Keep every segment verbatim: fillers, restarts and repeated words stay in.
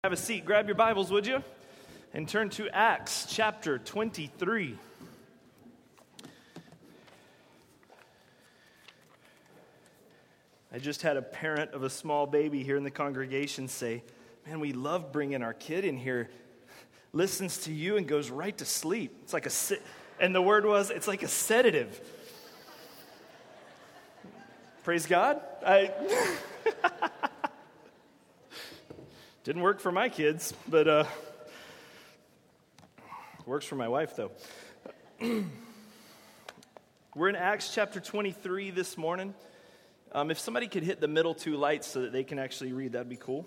Have a seat. Grab your Bibles, would you? And turn to Acts chapter twenty-three. I just had a parent of a small baby here in the congregation say, man, we love bringing our kid in here, listens to you and goes right to sleep. It's like a, se- and the word was, it's like a sedative. Praise God. I... Didn't work for my kids, but uh, works for my wife, though. We're in Acts chapter twenty-three this morning. Um, if somebody could hit the middle two lights so that they can actually read, that'd be cool.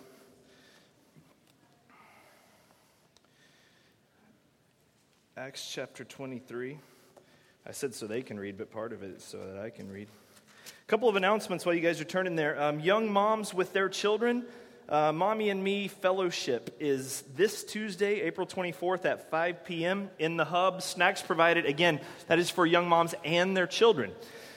Acts chapter twenty-three. I said so they can read, but part of it is so that I can read. A couple of announcements while you guys are turning there. Um, young moms with their children. Uh, Mommy and Me Fellowship is this Tuesday, April twenty-fourth at five p.m. in the hub. Snacks provided. Again, that is for young moms and their children.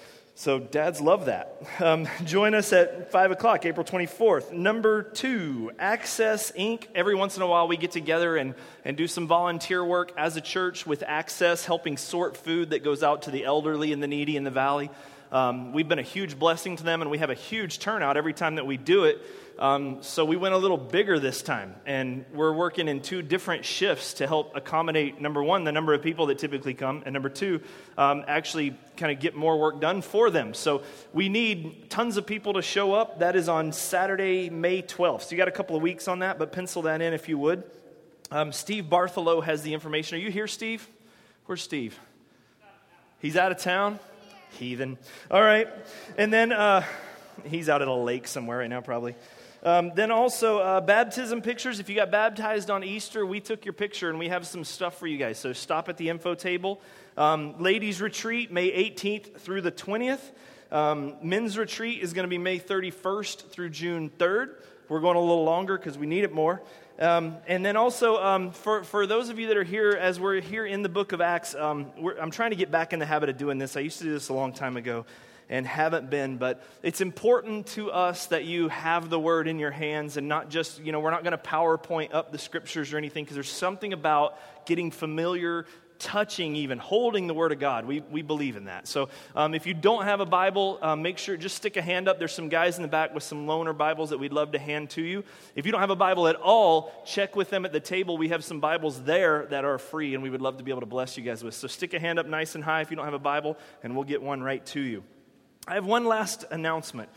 So dads love that. Um, join us at five o'clock, April twenty-fourth. Number two, Access Incorporated. Every once in a while we get together and, and do some volunteer work as a church with Access, helping sort food that goes out to the elderly and the needy in the valley. Um, we've been a huge blessing to them, and we have a huge turnout every time that we do it. Um, so we went a little bigger this time, and we're working in two different shifts to help accommodate, number one, the number of people that typically come, and number two, um, actually kind of get more work done for them. So we need tons of people to show up. That is on Saturday, May twelfth. So you got a couple of weeks on that, but pencil that in if you would. Um, Steve Bartholow has the information. Are you here, Steve? Where's Steve? He's out of town? Heathen. All right. And then uh, he's out at a lake somewhere right now, probably. Um, then also uh, baptism pictures. If you got baptized on Easter, we took your picture and we have some stuff for you guys. So stop at the info table. Um, ladies retreat, May eighteenth through the twentieth. Um, men's retreat is going to be May thirty-first through June third. We're going a little longer because we need it more. Um, and then also, um, for, for those of you that are here, as we're here in the book of Acts, um, we're, I'm trying to get back in the habit of doing this. I used to do this a long time ago and haven't been, but it's important to us that you have the word in your hands and not just, you know, we're not going to PowerPoint up the scriptures or anything, because there's something about getting familiar, touching, even holding the Word of God. We we believe in that. So um, if you don't have a Bible, um, make sure, just stick a hand up. There's some guys in the back with some loaner Bibles that we'd love to hand to you. If you don't have a Bible at all, check with them at the table. We have some Bibles there that are free, and we would love to be able to bless you guys with. So stick a hand up nice and high if you don't have a Bible, and we'll get one right to you. I have one last announcement.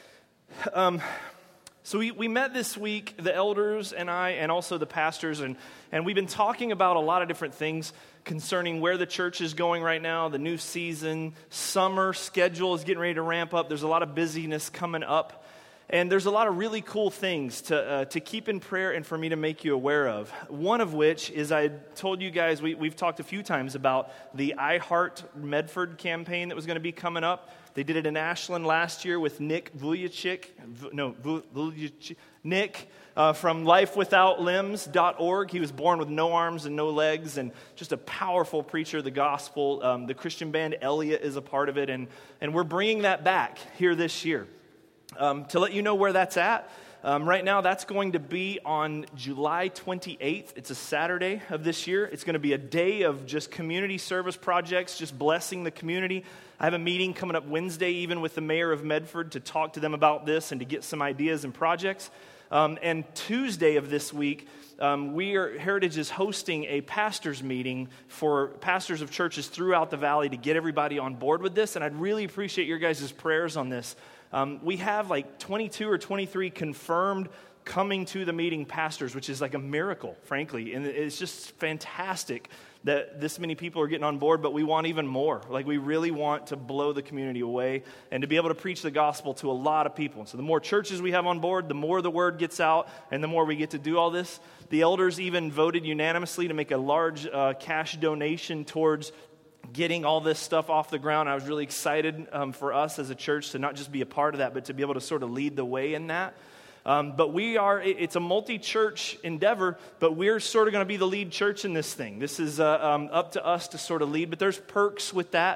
Um, so we, we met this week, the elders and I, and also the pastors, and, and we've been talking about a lot of different things concerning where the church is going right now, the new season, summer schedule is getting ready to ramp up. There's a lot of busyness coming up, and there's a lot of really cool things to uh, to keep in prayer and for me to make you aware of. One of which is, I told you guys, we, we've talked a few times about the I Heart Medford campaign that was going to be coming up. They did it in Ashland last year with Nick Vujicic, no, Vujicic, Nick uh, from life without limbs dot org. He was born with no arms and no legs, and just a powerful preacher of the gospel. Um, the Christian band Elliott is a part of it, and, and we're bringing that back here this year. Um, to let you know where that's at, um, right now that's going to be on July twenty-eighth. It's a Saturday of this year. It's going to be a day of just community service projects, just blessing the community. I have a meeting coming up Wednesday even with the mayor of Medford to talk to them about this and to get some ideas and projects. Um, and Tuesday of this week, um, we are Heritage is hosting a pastors meeting for pastors of churches throughout the valley to get everybody on board with this. And I'd really appreciate your guys' prayers on this. Um, we have like twenty-two or twenty-three confirmed coming to the meeting pastors, which is like a miracle, frankly. And it's just fantastic that this many people are getting on board, but we want even more. Like, we really want to blow the community away and to be able to preach the gospel to a lot of people. So the more churches we have on board, the more the word gets out, and the more we get to do all this. The elders even voted unanimously to make a large uh, cash donation towards getting all this stuff off the ground. I was really excited um, for us as a church to not just be a part of that, but to be able to sort of lead the way in that. Um, but we are, it's a multi-church endeavor, but we're sort of going to be the lead church in this thing. This is uh, um, up to us to sort of lead, but there's perks with that.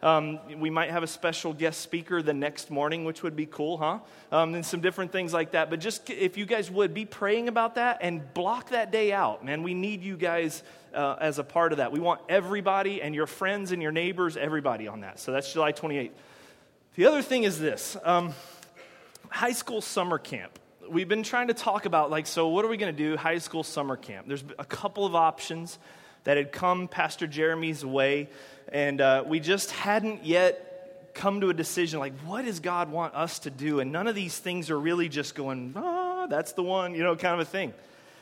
Um, we might have a special guest speaker the next morning, which would be cool, huh? Um, and some different things like that. But just if you guys would, be praying about that and block that day out, man. We need you guys uh, as a part of that. We want everybody and your friends and your neighbors, everybody on that. So that's July twenty-eighth. The other thing is this, um, high school summer camp. We've been trying to talk about, like, so what are we going to do, high school summer camp? There's a couple of options that had come Pastor Jeremy's way, and uh, we just hadn't yet come to a decision, like, what does God want us to do? And none of these things are really just going, ah, that's the one, you know, kind of a thing.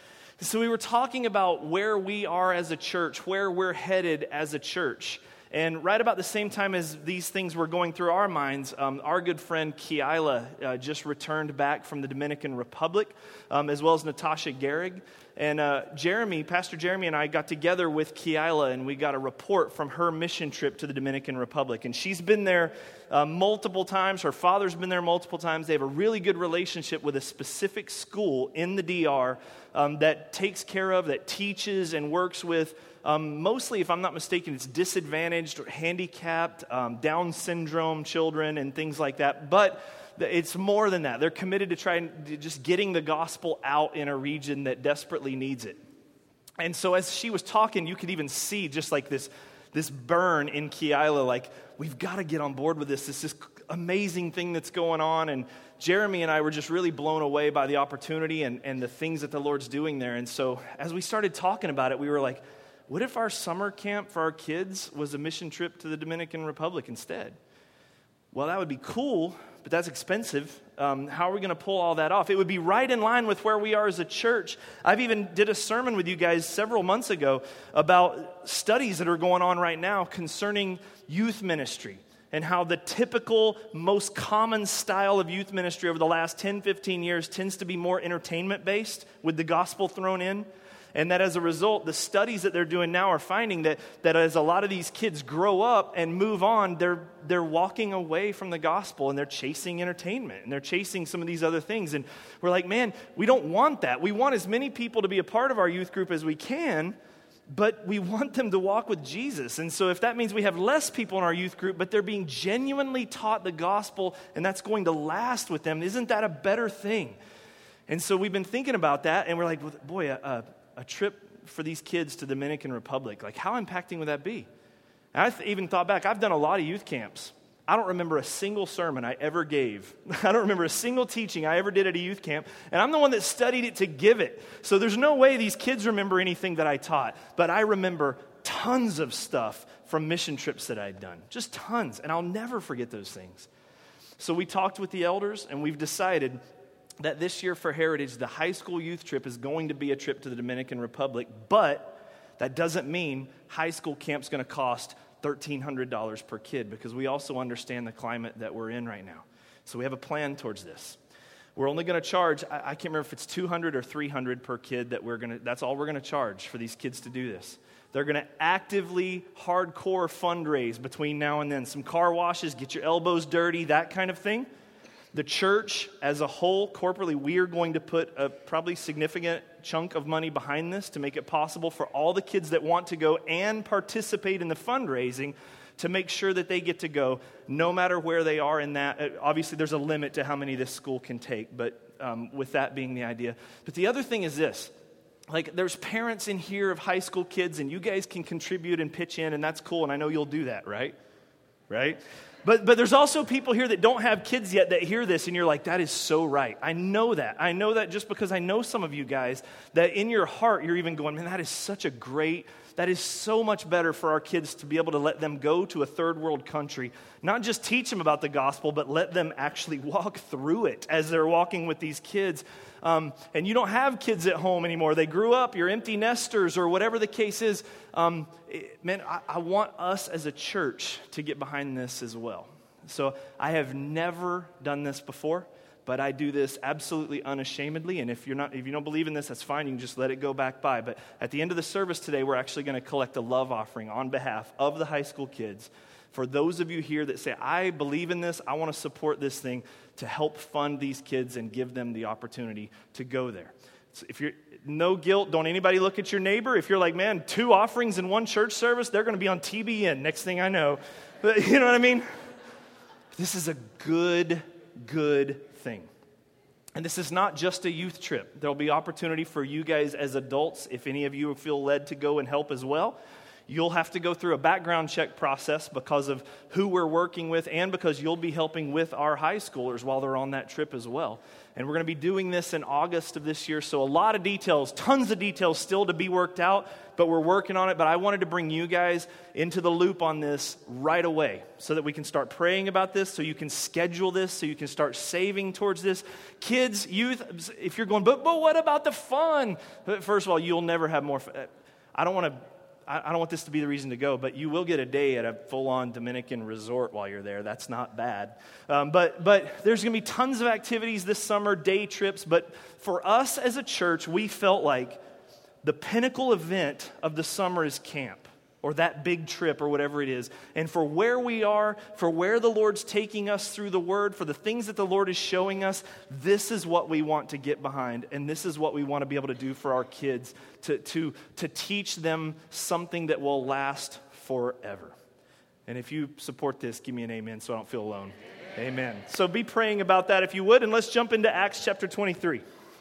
So we were talking about where we are as a church, where we're headed as a church. And right about the same time as these things were going through our minds, um, our good friend Kiala uh, just returned back from the Dominican Republic, um, as well as Natasha Gehrig. And uh, Jeremy, Pastor Jeremy and I got together with Kiala, and we got a report from her mission trip to the Dominican Republic. And she's been there uh, multiple times. Her father's been there multiple times. They have a really good relationship with a specific school in the D R um, that takes care of, that teaches and works with Um, mostly, if I'm not mistaken, it's disadvantaged or handicapped, um, Down syndrome children and things like that. But it's more than that. They're committed to trying to just getting the gospel out in a region that desperately needs it. And so as she was talking, you could even see just like this, this burn in Kiala, like, we've got to get on board with this. This is amazing thing that's going on. And Jeremy and I were just really blown away by the opportunity and, and the things that the Lord's doing there. And so as we started talking about it, we were like, what if our summer camp for our kids was a mission trip to the Dominican Republic instead? Well, that would be cool, but that's expensive. Um, how are we going to pull all that off? It would be right in line with where we are as a church. I've even did a sermon with you guys several months ago about studies that are going on right now concerning youth ministry and how the typical, most common style of youth ministry over the last ten, fifteen years tends to be more entertainment-based with the gospel thrown in. And that as a result, the studies that they're doing now are finding that, that as a lot of these kids grow up and move on, they're they're walking away from the gospel and they're chasing entertainment and they're chasing some of these other things. And we're like, man, we don't want that. We want as many people to be a part of our youth group as we can, but we want them to walk with Jesus. And so if that means we have less people in our youth group, but they're being genuinely taught the gospel and that's going to last with them, isn't that a better thing? And so we've been thinking about that and we're like, well, boy, a, a A trip for these kids to the Dominican Republic, like how impacting would that be? And I th- even thought back, I've done a lot of youth camps. I don't remember a single sermon I ever gave. I don't remember a single teaching I ever did at a youth camp, and I'm the one that studied it to give it. So there's no way these kids remember anything that I taught, but I remember tons of stuff from mission trips that I'd done, just tons, and I'll never forget those things. So we talked with the elders, and we've decided that this year for Heritage, the high school youth trip is going to be a trip to the Dominican Republic, but that doesn't mean high school camp's going to cost thirteen hundred dollars per kid, because we also understand the climate that we're in right now. So we have a plan towards this. We're only going to charge, I, I can't remember if it's two hundred or three hundred per kid that we're going to, that's all we're going to charge for these kids to do this. They're going to actively, hardcore fundraise between now and then. Some car washes, get your elbows dirty, that kind of thing. The church as a whole, corporately, we are going to put a probably significant chunk of money behind this to make it possible for all the kids that want to go and participate in the fundraising to make sure that they get to go no matter where they are in that. Obviously, there's a limit to how many this school can take, but um, with that being the idea. But the other thing is this. Like, there's parents in here of high school kids, and you guys can contribute and pitch in, and that's cool, and I know you'll do that, right? Right? But but there's also people here that don't have kids yet that hear this and you're like, that is so right. I know that. I know that just because I know some of you guys that in your heart you're even going, man, that is such a great, that is so much better for our kids to be able to let them go to a third world country. Not just teach them about the gospel, but let them actually walk through it as they're walking with these kids. Um, and you don't have kids at home anymore. They grew up, you're empty nesters or whatever the case is. Um, it, man, I, I want us as a church to get behind this as well. So I have never done this before, but I do this absolutely unashamedly. And if you're not, if you don't believe in this, that's fine. You can just let it go back by. But at the end of the service today, we're actually going to collect a love offering on behalf of the high school kids. For those of you here that say, I believe in this, I want to support this thing, to help fund these kids and give them the opportunity to go there. So if you're, no guilt, don't anybody look at your neighbor. If you're like, man, two offerings in one church service, they're going to be on T B N next thing I know. But you know what I mean? This is a good, good thing. And this is not just a youth trip. There'll be opportunity for you guys as adults, if any of you feel led to go and help as well. You'll have to go through a background check process because of who we're working with and because you'll be helping with our high schoolers while they're on that trip as well. And we're going to be doing this in August of this year, so a lot of details, tons of details still to be worked out, but we're working on it. But I wanted to bring you guys into the loop on this right away so that we can start praying about this, so you can schedule this, so you can start saving towards this. Kids, youth, if you're going, but, but what about the fun? First of all, you'll never have more fun. I don't want to... I don't want this to be the reason to go, but you will get a day at a full-on Dominican resort while you're there. That's not bad. Um, but but there's going to be tons of activities this summer, day trips. But for us as a church, we felt like the pinnacle event of the summer is camp, or that big trip, or whatever it is. And for where we are, for where the Lord's taking us through the Word, for the things that the Lord is showing us, this is what we want to get behind. And this is what we want to be able to do for our kids, to, to, to teach them something that will last forever. And if you support this, give me an amen so I don't feel alone. Amen. Amen. So be praying about that if you would, and let's jump into Acts chapter twenty-three.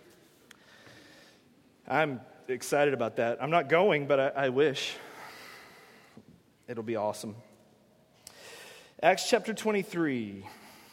I'm excited about that. I'm not going, but I, I wish. It'll be awesome. Acts chapter twenty-three. And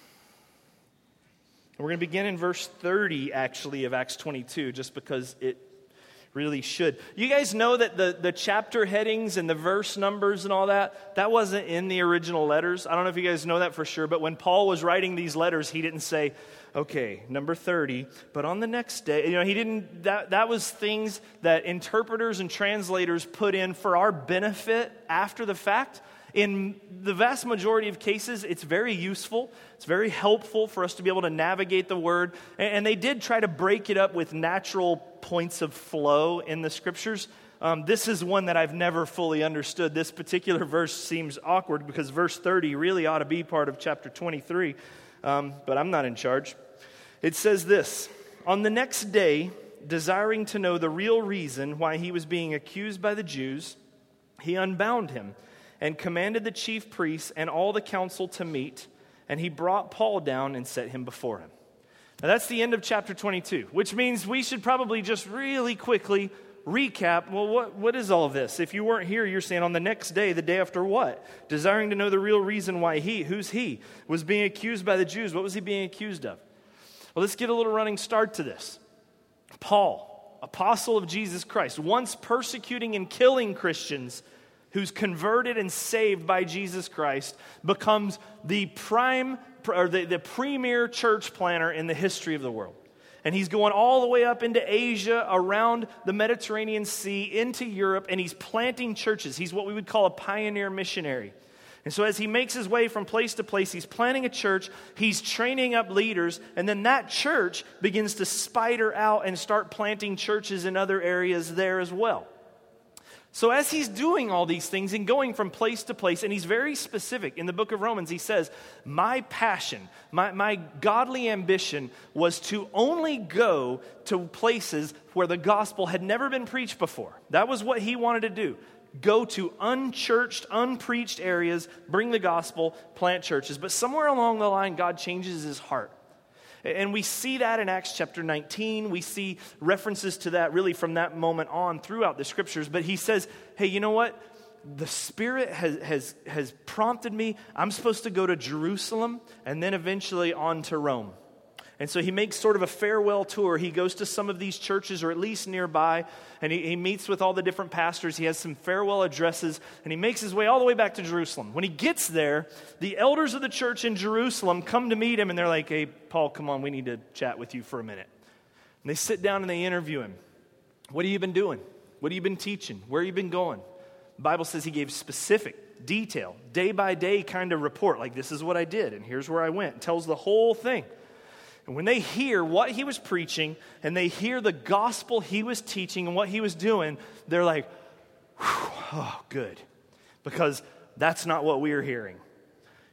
we're going to begin in verse thirty, actually, of Acts twenty-two, just because it really should. You guys know that the, the chapter headings and the verse numbers and all that, that wasn't in the original letters. I don't know if you guys know that for sure, but when Paul was writing these letters, he didn't say, okay, number thirty, but on the next day, you know, he didn't, that, that was things that interpreters and translators put in for our benefit after the fact. In the vast majority of cases, it's very useful. It's very helpful for us to be able to navigate the word. And, and they did try to break it up with natural points of flow in the scriptures. Um, this is one that I've never fully understood. This particular verse seems awkward because verse thirty really ought to be part of chapter twenty-three. Um, but I'm not in charge. It says this: on the next day, desiring to know the real reason why he was being accused by the Jews, he unbound him and commanded the chief priests and all the council to meet, and he brought Paul down and set him before him. Now that's the end of chapter twenty-two, which means we should probably just really quickly recap. Well, what, what is all of this? If you weren't here, you're saying on the next day, the day after what? Desiring to know the real reason why he, who's he, was being accused by the Jews. What was he being accused of? Well, let's get a little running start to this. Paul, apostle of Jesus Christ, once persecuting and killing Christians, who's converted and saved by Jesus Christ, becomes the prime or the, the premier church planner in the history of the world. And he's going all the way up into Asia, around the Mediterranean Sea, into Europe, and he's planting churches. He's what we would call a pioneer missionary. And so as he makes his way from place to place, he's planting a church, he's training up leaders, and then that church begins to spider out and start planting churches in other areas there as well. So as he's doing all these things and going from place to place, and he's very specific. In the book of Romans, he says, my passion, my, my godly ambition was to only go to places where the gospel had never been preached before. That was what he wanted to do. Go to unchurched, unpreached areas, bring the gospel, plant churches. But somewhere along the line, God changes his heart. And we see that in Acts chapter nineteen. We see references to that really from that moment on throughout the scriptures. But he says, hey, you know what? The Spirit has, has, has prompted me. I'm supposed to go to Jerusalem and then eventually on to Rome. And so he makes sort of a farewell tour. He goes to some of these churches, or at least nearby, and he, he meets with all the different pastors. He has some farewell addresses, and he makes his way all the way back to Jerusalem. When he gets there, the elders of the church in Jerusalem come to meet him, and they're like, hey, Paul, come on, we need to chat with you for a minute. And they sit down and they interview him. What have you been doing? What have you been teaching? Where have you been going? The Bible says he gave specific, detail, day-by-day kind of report, like this is what I did, and here's where I went. It tells the whole thing. And when they hear what he was preaching and they hear the gospel he was teaching and what he was doing, they're like, oh, good. Because that's not what we're hearing.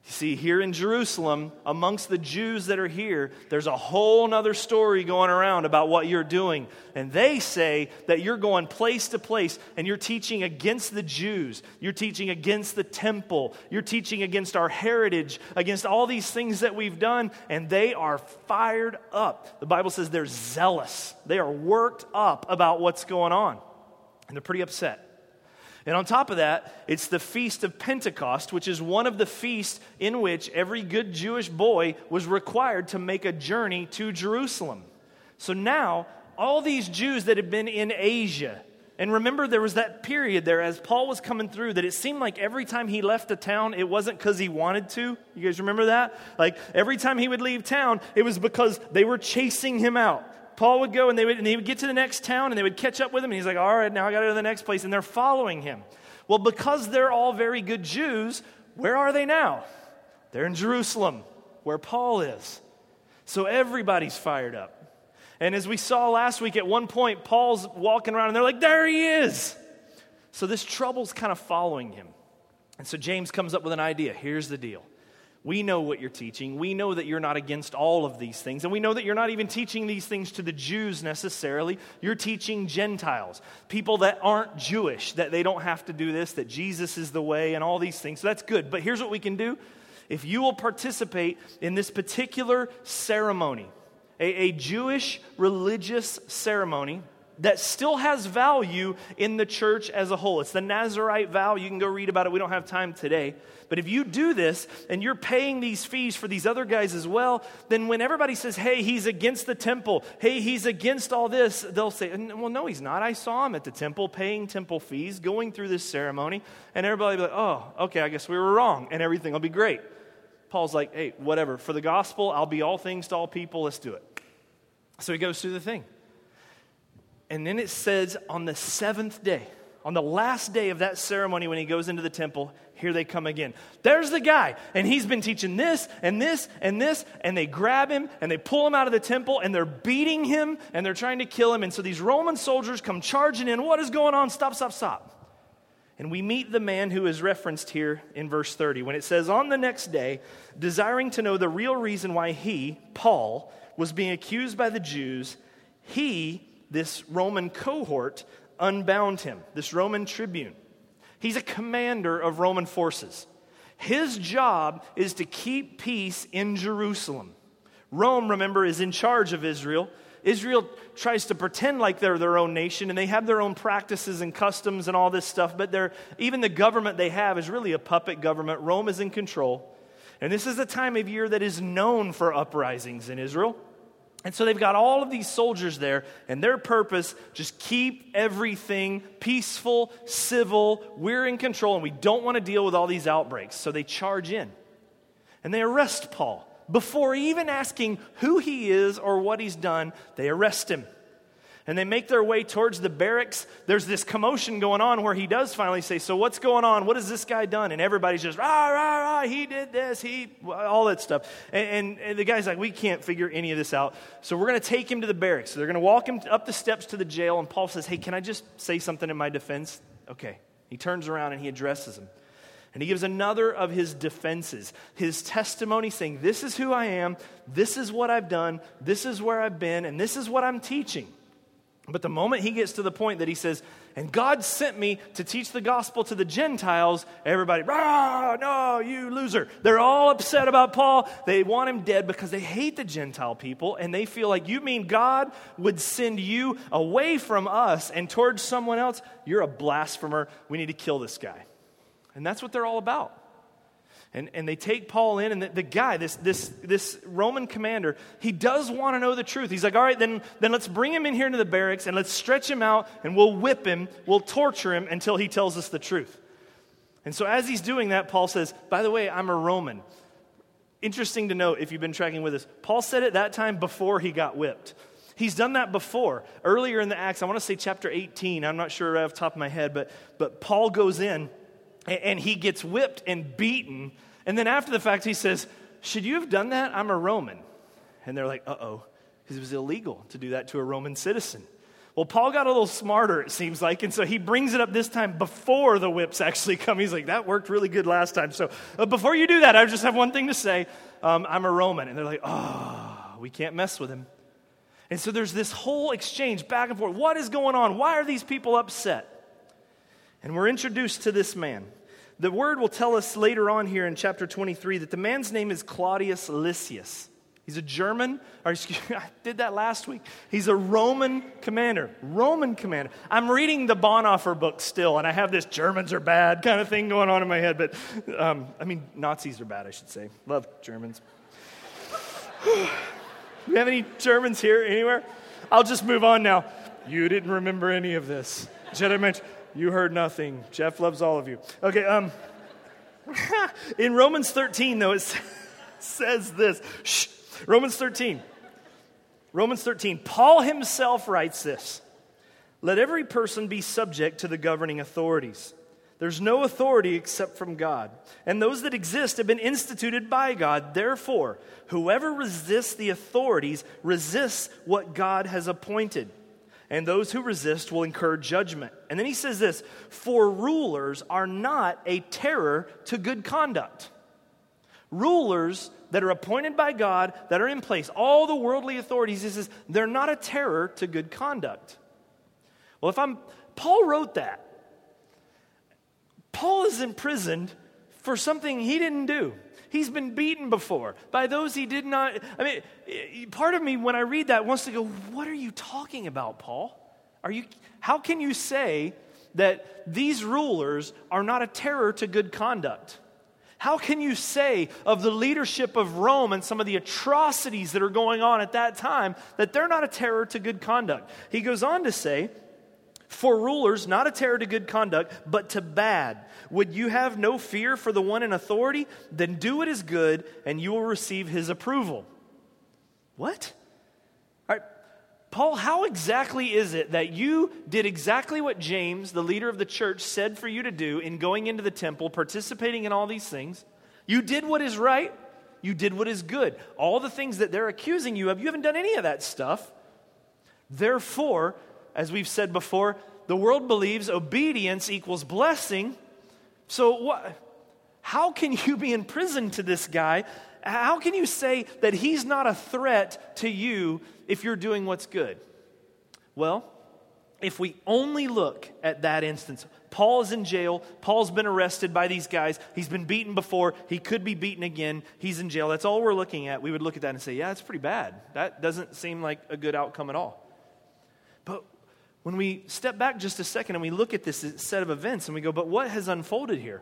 You see, here in Jerusalem, amongst the Jews that are here, there's a whole other story going around about what you're doing. And they say that you're going place to place and you're teaching against the Jews. You're teaching against the temple. You're teaching against our heritage, against all these things that we've done. And they are fired up. The Bible says they're zealous. They are worked up about what's going on. And they're pretty upset. And on top of that, it's the Feast of Pentecost, which is one of the feasts in which every good Jewish boy was required to make a journey to Jerusalem. So now, all these Jews that had been in Asia, and remember there was that period there as Paul was coming through that it seemed like every time he left a town, it wasn't because he wanted to. You guys remember that? Like every time he would leave town, it was because they were chasing him out. Paul would go and they would, and he would get to the next town and they would catch up with him. And he's like, all right, now I got to go to the next place. And they're following him. Well, because they're all very good Jews, where are they now? They're in Jerusalem, where Paul is. So everybody's fired up. And as we saw last week, at one point, Paul's walking around and they're like, there he is. So this trouble's kind of following him. And so James comes up with an idea. Here's the deal. We know what you're teaching. We know that you're not against all of these things. And we know that you're not even teaching these things to the Jews necessarily. You're teaching Gentiles, people that aren't Jewish, that they don't have to do this, that Jesus is the way and all these things. So that's good. But here's what we can do. If you will participate in this particular ceremony, a, a Jewish religious ceremony that still has value in the church as a whole. It's the Nazirite vow. You can go read about it. We don't have time today. But if you do this and you're paying these fees for these other guys as well, then when everybody says, hey, he's against the temple, hey, he's against all this, they'll say, well, no, he's not. I saw him at the temple paying temple fees, going through this ceremony, and everybody will be like, oh, okay, I guess we were wrong, and everything will be great. Paul's like, hey, whatever. For the gospel, I'll be all things to all people. Let's do it. So he goes through the thing. And then it says on the seventh day, on the last day of that ceremony when he goes into the temple, here they come again. There's the guy, and he's been teaching this and this and this, and they grab him and they pull him out of the temple and they're beating him and they're trying to kill him. And so these Roman soldiers come charging in. What is going on? Stop, stop, stop. And we meet the man who is referenced here in verse thirty when it says, on the next day, desiring to know the real reason why he, Paul, was being accused by the Jews, he, this Roman cohort, unbound him, this Roman tribune. He's a commander of Roman forces. His job is to keep peace in Jerusalem. Rome, remember, is in charge of Israel. Israel tries to pretend like they're their own nation, and they have their own practices and customs and all this stuff, but they're, even the government they have is really a puppet government. Rome is in control. And this is a time of year that is known for uprisings in Israel. And so they've got all of these soldiers there, and their purpose, just keep everything peaceful, civil, we're in control, and we don't want to deal with all these outbreaks. So they charge in, and they arrest Paul. Before even asking who he is or what he's done, they arrest him. And they make their way towards the barracks. There's this commotion going on where he does finally say, so what's going on? What has this guy done? And everybody's just, rah, rah, rah, he did this, he, all that stuff. And, and, and the guy's like, we can't figure any of this out. So we're going to take him to the barracks. So they're going to walk him up the steps to the jail. And Paul says, hey, can I just say something in my defense? Okay. He turns around and he addresses him. And he gives another of his defenses, his testimony saying, this is who I am, this is what I've done, this is where I've been, and this is what I'm teaching. But the moment he gets to the point that he says, and God sent me to teach the gospel to the Gentiles, everybody, rah, no, you loser. They're all upset about Paul. They want him dead because they hate the Gentile people, and they feel like, you mean God would send you away from us and towards someone else? You're a blasphemer. We need to kill this guy. And that's what they're all about. And, and they take Paul in, and the, the guy, this, this, this Roman commander, he does want to know the truth. He's like, all right, then, then let's bring him in here into the barracks, and let's stretch him out, and we'll whip him, we'll torture him until he tells us the truth. And so as he's doing that, Paul says, by the way, I'm a Roman. Interesting to note, if you've been tracking with us, Paul said it that time before he got whipped. He's done that before. Earlier in the Acts, I want to say chapter eighteen, I'm not sure right off the top of my head, but, but Paul goes in, and he gets whipped and beaten. And then after the fact, he says, should you have done that? I'm a Roman. And they're like, uh-oh, because it was illegal to do that to a Roman citizen. Well, Paul got a little smarter, it seems like, and so he brings it up this time before the whips actually come. He's like, that worked really good last time. So uh, before you do that, I just have one thing to say. Um, I'm a Roman. And they're like, oh, we can't mess with him. And so there's this whole exchange back and forth. What is going on? Why are these people upset? And we're introduced to this man. The word will tell us later on here in chapter twenty-three that the man's name is Claudius Lysias. He's a German, or excuse me, I did that last week. He's a Roman commander, Roman commander. I'm reading the Bonhoeffer book still, and I have this Germans are bad kind of thing going on in my head, but um, I mean, Nazis are bad, I should say. Love Germans. Do we have any Germans here anywhere? I'll just move on now. You didn't remember any of this. Should I mention? You heard nothing. Jeff loves all of you. Okay, um, in Romans thirteen, though, it says this. Shh. Romans thirteen. Romans thirteen. Paul himself writes this. Let every person be subject to the governing authorities. There's no authority except from God, and those that exist have been instituted by God. Therefore, whoever resists the authorities resists what God has appointed, and those who resist will incur judgment. And then he says this, for rulers are not a terror to good conduct. Rulers that are appointed by God, that are in place, all the worldly authorities, he says, they're not a terror to good conduct. Well, if I'm, Paul wrote that. Paul is imprisoned for something he didn't do. He's been beaten before by those he did not. I mean, part of me, when I read that, wants to go, what are you talking about, Paul? Are you? How can you say that these rulers are not a terror to good conduct? How can you say of the leadership of Rome and some of the atrocities that are going on at that time that they're not a terror to good conduct? He goes on to say, for rulers, not a terror to good conduct, but to bad. Would you have no fear for the one in authority? Then do what is good, and you will receive his approval. What? All right, Paul, how exactly is it that you did exactly what James, the leader of the church, said for you to do in going into the temple, participating in all these things? You did what is right. You did what is good. All the things that they're accusing you of, you haven't done any of that stuff. Therefore, as we've said before, the world believes obedience equals blessing. So what? How can you be in prison to this guy? How can you say that he's not a threat to you if you're doing what's good? Well, if we only look at that instance, Paul is in jail. Paul's been arrested by these guys. He's been beaten before. He could be beaten again. He's in jail. That's all we're looking at. We would look at that and say, yeah, that's pretty bad. That doesn't seem like a good outcome at all. But when we step back just a second and we look at this set of events and we go, but what has unfolded here?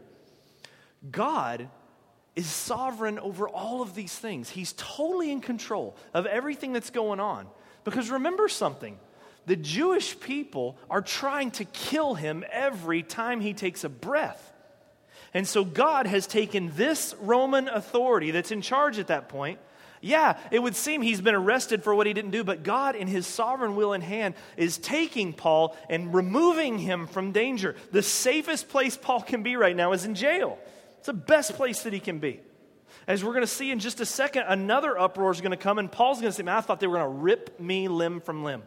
God is sovereign over all of these things. He's totally in control of everything that's going on. Because remember something, the Jewish people are trying to kill him every time he takes a breath. And so God has taken this Roman authority that's in charge at that point. Yeah, it would seem he's been arrested for what he didn't do, but God, in his sovereign will and hand, is taking Paul and removing him from danger. The safest place Paul can be right now is in jail. It's the best place that he can be. As we're going to see in just a second, another uproar is going to come, and Paul's going to say, man, I thought they were going to rip me limb from limb.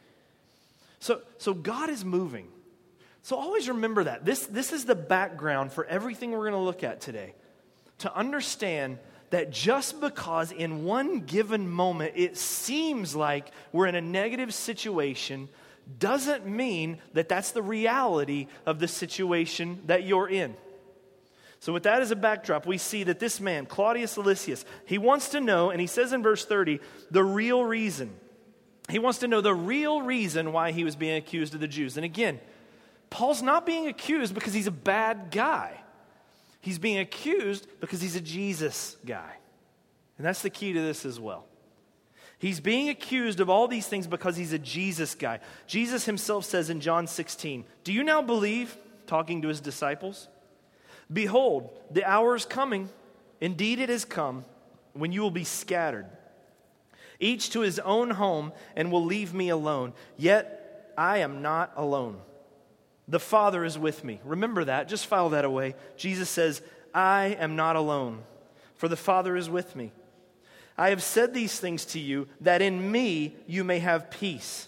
So, so God is moving. So always remember that. This, this is the background for everything we're going to look at today. To understand that just because in one given moment it seems like we're in a negative situation doesn't mean that that's the reality of the situation that you're in. So with that as a backdrop, we see that this man, Claudius Lysias, he wants to know, and he says in verse thirty, the real reason. He wants to know the real reason why he was being accused of the Jews. And again, Paul's not being accused because he's a bad guy. He's being accused because he's a Jesus guy. And that's the key to this as well. He's being accused of all these things because he's a Jesus guy. Jesus himself says in John sixteen, do you now believe, talking to his disciples? Behold, the hour is coming, indeed it has come, when you will be scattered, each to his own home, and will leave me alone. Yet I am not alone. The Father is with me. Remember that. Just file that away. Jesus says, I am not alone, for the Father is with me. I have said these things to you, that in me you may have peace.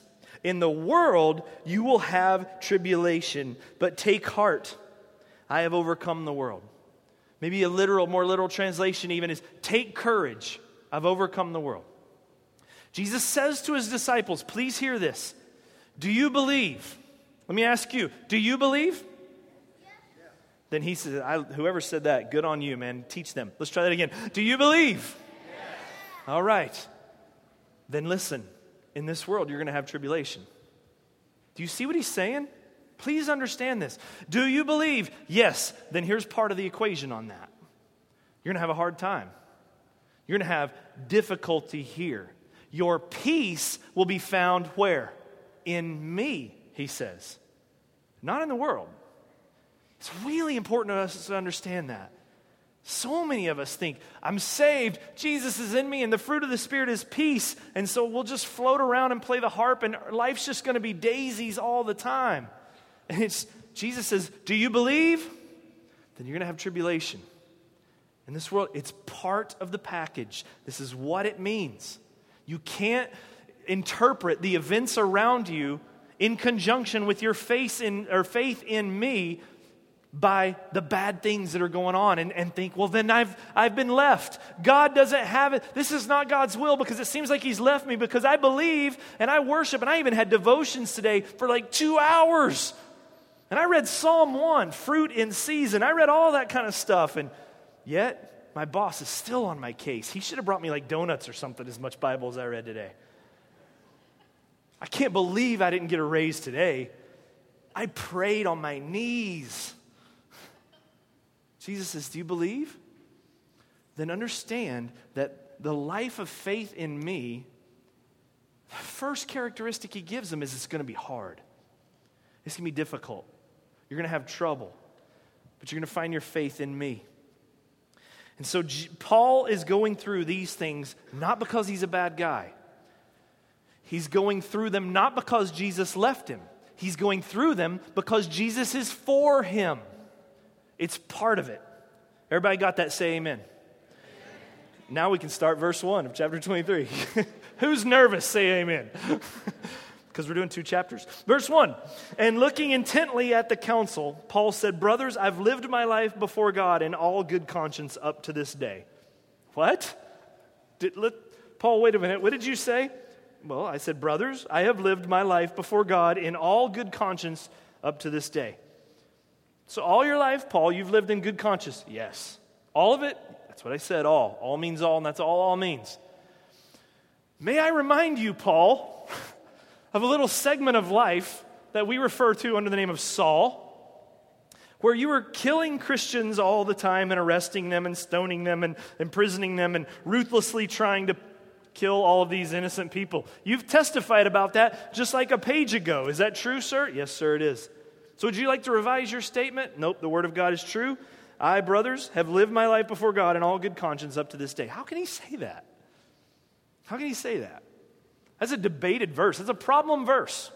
In the world you will have tribulation, but take heart. I have overcome the world. Maybe a literal, more literal translation even is, take courage. I've overcome the world. Jesus says to his disciples, please hear this. Do you believe? Let me ask you, do you believe? Yeah. Then he says, I, whoever said that, good on you, man. Teach them. Let's try that again. Do you believe? Yeah. All right. Then listen, in this world, you're going to have tribulation. Do you see what he's saying? Please understand this. Do you believe? Yes. Then here's part of the equation on that. You're going to have a hard time. You're going to have difficulty here. Your peace will be found where? In me, he says. Not in the world. It's really important to us to understand that. So many of us think, I'm saved, Jesus is in me, and the fruit of the Spirit is peace, and so we'll just float around and play the harp, and life's just going to be daisies all the time. And it's Jesus says, do you believe? Then you're going to have tribulation. In this world, it's part of the package. This is what it means. You can't interpret the events around you in conjunction with your faith in, or faith in me by the bad things that are going on and, and think, well, then I've, I've been left. God doesn't have it. This is not God's will because it seems like he's left me because I believe and I worship. And I even had devotions today for like two hours. And I read Psalm one, fruit in season. I read all that kind of stuff. And yet, my boss is still on my case. He should have brought me like donuts or something, as much Bible as I read today. I can't believe I didn't get a raise today. I prayed on my knees. Jesus says, do you believe? Then understand that the life of faith in me, the first characteristic he gives them is it's going to be hard. It's going to be difficult. You're going to have trouble. But you're going to find your faith in me. And so G- Paul is going through these things not because he's a bad guy. He's going through them not because Jesus left him. He's going through them because Jesus is for him. It's part of it. Everybody got that? Say amen. Amen. Now we can start verse one of chapter twenty-three. Who's nervous? Say amen. Because we're doing two chapters. Verse one, and looking intently at the council, Paul said, brothers, I've lived my life before God in all good conscience up to this day. What? Did, let, Paul, wait a minute. What did you say? Well, I said, brothers, I have lived my life before God in all good conscience up to this day. So all your life, Paul, you've lived in good conscience. Yes. All of it? That's what I said, all. All means all, and that's all all means. May I remind you, Paul, of a little segment of life that we refer to under the name of Saul, where you were killing Christians all the time and arresting them and stoning them and imprisoning them and ruthlessly trying to kill all of these innocent people. You've testified about that just like a page ago. Is that true, sir? Yes, sir, it is. So would you like to revise your statement? Nope, the word of God is true. I, brothers, have lived my life before God in all good conscience up to this day. How can he say that? How can he say that? That's a debated verse. That's a problem verse.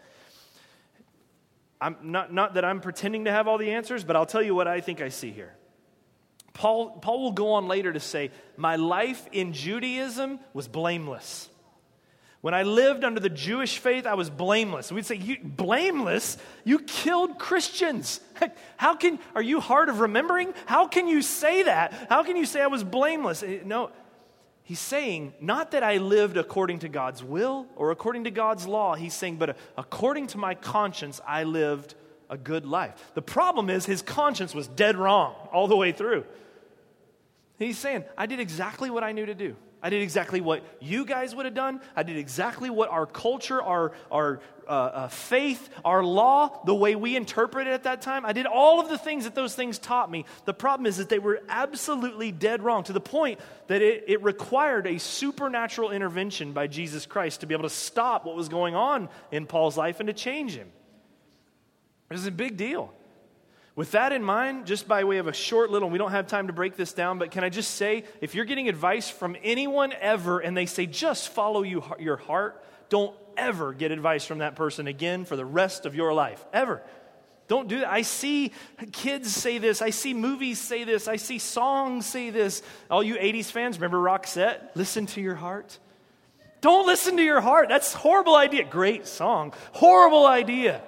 I'm not, not that I'm pretending to have all the answers, but I'll tell you what I think I see here. Paul, Paul will go on later to say, my life in Judaism was blameless. When I lived under the Jewish faith, I was blameless. We'd say, you, blameless? You killed Christians. How can, are you hard of remembering? How can you say that? How can you say I was blameless? No, he's saying, not that I lived according to God's will or according to God's law. He's saying, but according to my conscience, I lived a good life. The problem is his conscience was dead wrong all the way through. He's saying, I did exactly what I knew to do. I did exactly what you guys would have done. I did exactly what our culture, our, our uh, uh, faith, our law, the way we interpret it at that time. I did all of the things that those things taught me. The problem is that they were absolutely dead wrong to the point that it, it required a supernatural intervention by Jesus Christ to be able to stop what was going on in Paul's life and to change him. It was a big deal. With that in mind, just by way of a short little, we don't have time to break this down, but can I just say, if you're getting advice from anyone ever and they say, just follow you, your heart, don't ever get advice from that person again for the rest of your life, ever. Don't do that. I see kids say this. I see movies say this. I see songs say this. All you eighties fans, remember Roxette? Listen to your heart. Don't listen to your heart. That's a horrible idea. Great song. Horrible idea.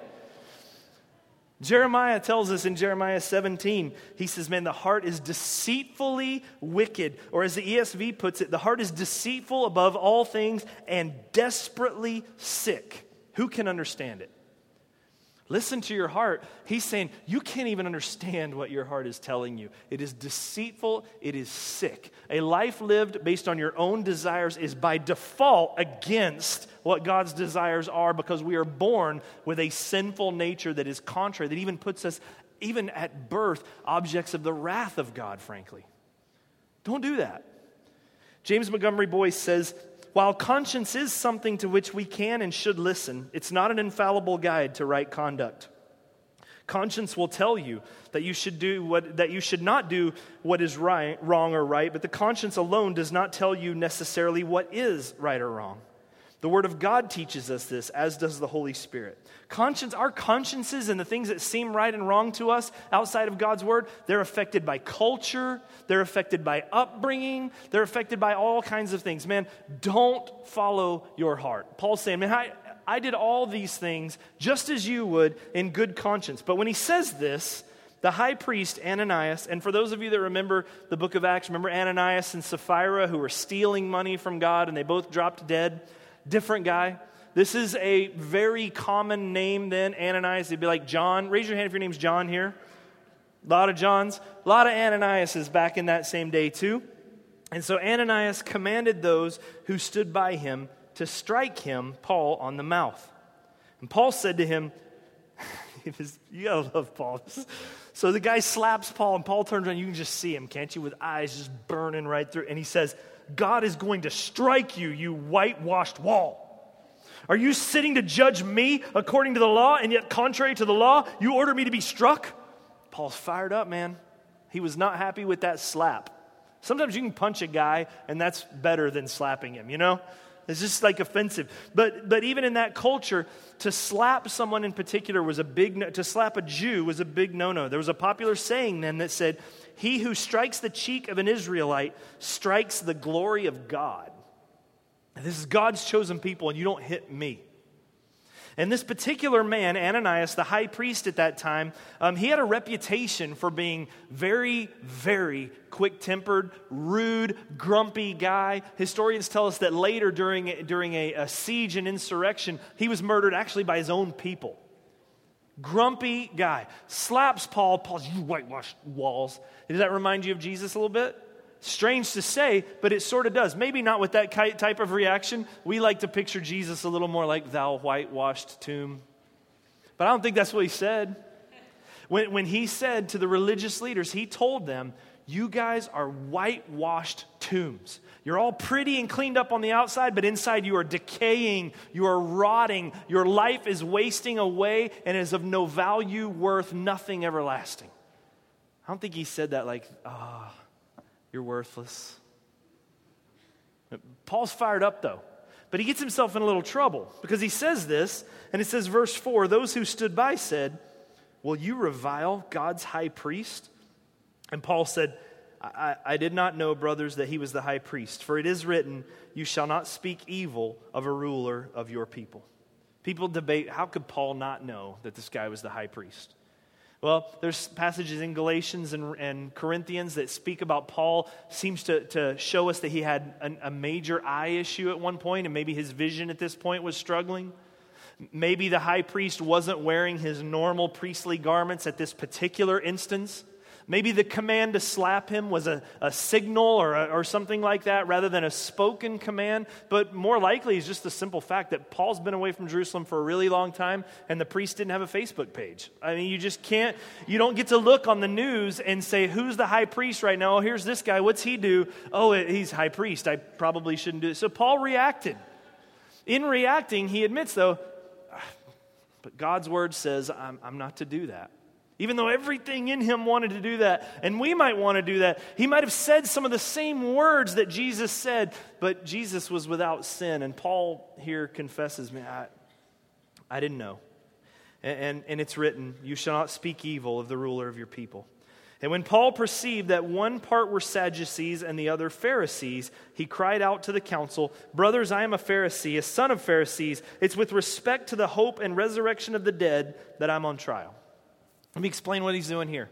Jeremiah tells us in Jeremiah seventeen, he says, man, the heart is deceitfully wicked. Or as the E S V puts it, the heart is deceitful above all things and desperately sick. Who can understand it? Listen to your heart. He's saying you can't even understand what your heart is telling you. It is deceitful. It is sick. A life lived based on your own desires is by default against what God's desires are, because we are born with a sinful nature that is contrary, that even puts us, even at birth, objects of the wrath of God, frankly. Don't do that. James Montgomery Boyce says, while conscience is something to which we can and should listen, it's not an infallible guide to right conduct. Conscience will tell you that you should do what that you should not do what is right, wrong or right, but the conscience alone does not tell you necessarily what is right or wrong. The Word of God teaches us this, as does the Holy Spirit. Conscience, our consciences and the things that seem right and wrong to us outside of God's Word, they're affected by culture, they're affected by upbringing, they're affected by all kinds of things. Man, don't follow your heart. Paul's saying, man, I, I did all these things just as you would in good conscience. But when he says this, the high priest, Ananias, and for those of you that remember the book of Acts, remember Ananias and Sapphira who were stealing money from God and they both dropped dead? Different guy. This is a very common name then, Ananias. It'd be like John. Raise your hand if your name's John here. A lot of Johns. A lot of Ananiases back in that same day too. And so Ananias commanded those who stood by him to strike him, Paul, on the mouth. And Paul said to him, you gotta love Paul. So the guy slaps Paul and Paul turns around. You can just see him, can't you? With eyes just burning right through. And he says, God is going to strike you, you whitewashed wall. Are you sitting to judge me according to the law, and yet contrary to the law, you order me to be struck? Paul's fired up, man. He was not happy with that slap. Sometimes you can punch a guy, and that's better than slapping him, you know? It's just like offensive. But but even in that culture, to slap someone in particular was a big, no, to slap a Jew was a big no-no. There was a popular saying then that said, he who strikes the cheek of an Israelite strikes the glory of God. This is God's chosen people, and you don't hit me. And this particular man, Ananias, the high priest at that time, um, he had a reputation for being very, very quick-tempered, rude, grumpy guy. Historians tell us that later during, during a, a siege and insurrection, he was murdered actually by his own people. Grumpy guy. Slaps Paul. Paul's, you whitewashed walls. Does that remind you of Jesus a little bit? Strange to say, but it sort of does. Maybe not with that type of reaction. We like to picture Jesus a little more like thou whitewashed tomb. But I don't think that's what he said. When, when he said to the religious leaders, he told them, you guys are whitewashed tombs. You're all pretty and cleaned up on the outside, but inside you are decaying, you are rotting, your life is wasting away and is of no value, worth nothing everlasting. I don't think he said that like, ah, oh, you're worthless. Paul's fired up though, but he gets himself in a little trouble because he says this, and it says verse four, those who stood by said, will you revile God's high priest? And Paul said, I, I did not know, brothers, that he was the high priest. For it is written, you shall not speak evil of a ruler of your people. People debate, how could Paul not know that this guy was the high priest? Well, there's passages in Galatians and, and Corinthians that speak about Paul. Seems to, to show us that he had an, a major eye issue at one point, and maybe his vision at this point was struggling. Maybe the high priest wasn't wearing his normal priestly garments at this particular instance. Maybe the command to slap him was a, a signal or, a, or something like that rather than a spoken command. But more likely is just the simple fact that Paul's been away from Jerusalem for a really long time and the priest didn't have a Facebook page. I mean, you just can't, you don't get to look on the news and say, who's the high priest right now? Oh, here's this guy. What's he do? Oh, he's high priest. I probably shouldn't do it. So Paul reacted. In reacting, he admits though, but God's word says I'm, I'm not to do that. Even though everything in him wanted to do that, and we might want to do that, he might have said some of the same words that Jesus said, but Jesus was without sin. And Paul here confesses, man, I, I didn't know. And, and, and it's written, you shall not speak evil of the ruler of your people. And when Paul perceived that one part were Sadducees and the other Pharisees, he cried out to the council, "Brothers, I am a Pharisee, a son of Pharisees. It's with respect to the hope and resurrection of the dead that I'm on trial." Let me explain what he's doing here.